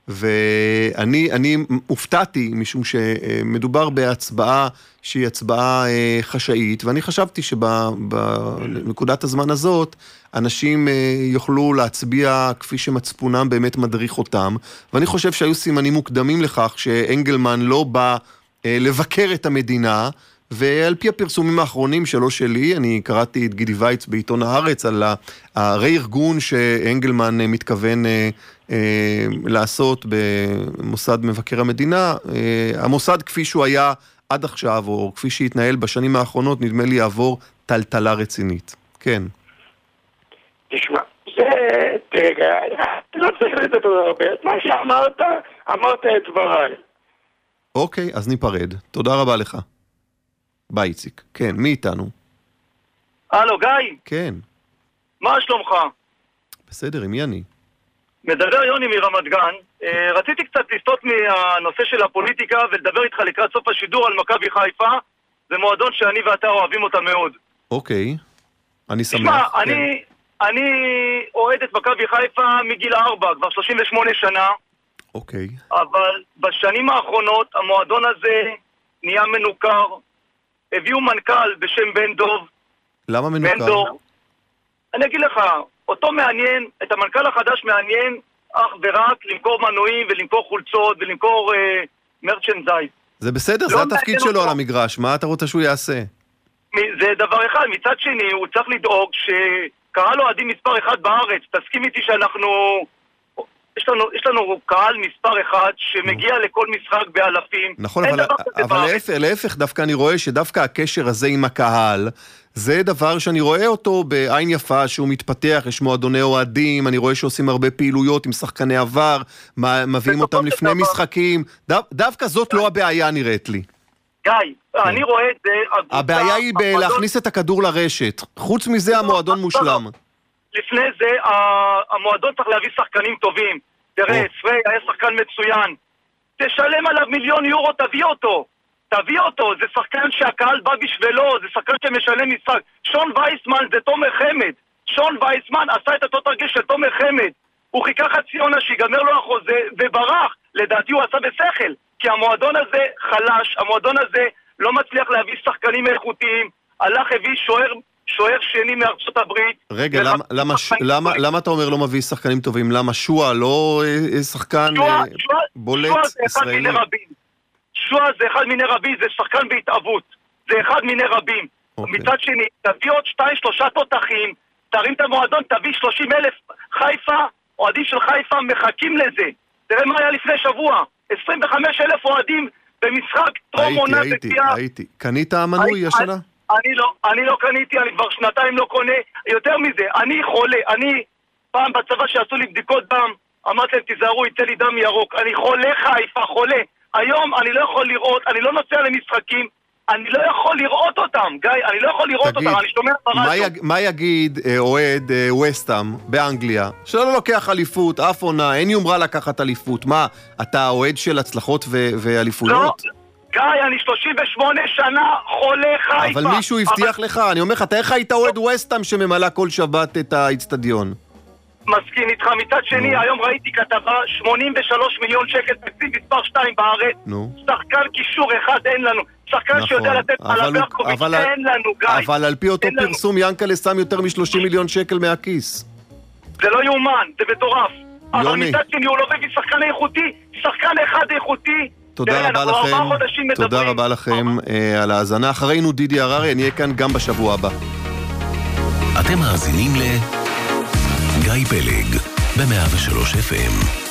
ואני הופתעתי משום שמדובר בהצבעה שהיא הצבעה חשאית, ואני חשבתי שבנקודת הזמן הזאת אנשים יוכלו להצביע כפי שמצפונם באמת מדריך אותם, ואני חושב שהיו סימנים מוקדמים לכך שאנגלמן לא בא לבקר את המדינה, ועל פי הפרסומים האחרונים שלו שלי, אני קראתי את גידי וייץ בעיתון הארץ על הרה-ארגון שאנגלמן מתכוון לעשות במוסד מבקר המדינה. המוסד כפי שהוא היה עד עכשיו, או כפי שהתנהל בשנים האחרונות, נדמה לי יעבור טלטלה רצינית. כן. תשמע, תרגע, לא צריך לדבר הרבה. מה שאמרת, אמרת את דבריי. אוקיי, אז ניפרד. תודה רבה לך. ביי, איציק. כן, מי איתנו? הלו, גיא? כן. מה שלומך? בסדר, עם מי אני? מדבר יוני מרמת גן. רציתי קצת לסטות מהנושא של הפוליטיקה ולדבר איתך לקראת סוף השידור על מכבי חיפה. זה מועדון שאני ואתה אוהבים אותה מאוד. אוקיי. אני שמח. תשמע, אני אוהד את מכבי חיפה מגיל 4, כבר 38 שנה. אוקיי. אבל בשנים האחרונות המועדון הזה נהיה מנוכר. הביאו מנכ"ל בשם בן דוב. למה מנוכר? אני אגיד לך, אותו מעניין, את המנכ"ל החדש מעניין אך ורק למכור מנועים ולמכור חולצות ולמכור מרצ'נדייז. זה בסדר, זה התפקיד שלו על המגרש, מה אתה רוצה שהוא יעשה? זה דבר אחד. מצד שני, הוא צריך לדאוג שקהל לו עדים מספר אחד בארץ. תסכים איתי שאנחנו... יש לנו קהל מספר אחד שמגיע לכל משחק באלפים. נכון, אבל להפך, דווקא אני רואה שדווקא הקשר הזה עם הקהל, זה דבר שאני רואה אותו בעין יפה, שהוא מתפתח, יש מועדוני אוהדים, אני רואה שעושים הרבה פעילויות עם שחקני עבר, מביאים אותם לפני משחקים, דווקא זאת לא הבעיה נראית לי. גיא, אני רואה את זה... הבעיה היא להכניס את הכדור לרשת, חוץ מזה המועדון מושלם. לפני זה המועדון צריך להביא שחקנים טובים, תראה, פריי היה שחקן מצוין, תשלם עליו 1,000,000 יורו, תביא אותו, זה שחקן שהקהל בא בשבילו, זה שחקן שמשלם משחק. שון וייסמן זה תומר חמד. שון וייסמן עשה את אותו תרגיל של תומר חמד. הוא חיכה חצי עונה שיגמר לו החוזה וברח. לדעתי הוא עשה בשכל, כי המועדון הזה חלש, המועדון הזה לא מצליח להביא שחקנים איכותיים. הלך הביא שוער שני מארצות הברית. רגע, למה אתה אומר לא מביא שחקנים טובים? למה שועה לא שחקן בולט ישראלי? שועה זה אחד מיני רבים, זה שחקן בהתאבות, זה אחד מיני רבים. מצד שני, תביא עוד 2-3 תותחים, תרים את המועדון, תביא 30,000 חיפה, אוהדים של חיפה מחכים לזה. תראה מה היה לפני שבוע, 25,000 אוהדים במשחק טרום עונה בקביעה. הייתי. קנית המנוי השנה? אני לא קניתי, אני כבר שנתיים לא קונה. יותר מזה, אני חולה, אני פעם בצבא שעשו לי בדיקות דם, אמרתי להם תיזהרו, יצא לי דם ירוק. אני חולה חיפה, חולה. היום אני לא יכול לראות, אני לא נוסע למשחקים, אני לא יכול לראות אותם, גיא, אני לא יכול לראות אותם, אני שומע ברדיו. מה יגיד אוהד ווסטהאם באנגליה, שלא לוקח אליפות, אף עונה, אין יומרה לקחת אליפות, מה, אתה אוהד של הצלחות ואליפויות? לא, גיא, אני 38 שנה חולה חיפה. אבל מישהו הבטיח לך, אני אומר לך, אתה איך היית אוהד ווסטהאם שממלא כל שבת את האצטדיון? מסכים איתך, מצד שני, היום ראיתי כתבה, 83 מיליון שקל תקציב מספר 2 בארץ, שחקן קישור אחד אין לנו, שחקן שיודע לתת על הברקוביץ' אין לנו, גיא. אבל על פי אותו פרסום, ינקלה שם יותר מ-30 מיליון שקל מהכיס. זה לא יאומן, זה מטורף. אבל מצד שני, הוא לא מביא שחקן איכותי, שחקן אחד איכותי. תודה רבה לכם על ההאזנה. אחרינו דידי הררי, אני אהיה כאן גם בשבוע הבא. אתם מאזינים ל... גיא פלג, ב-103 FM.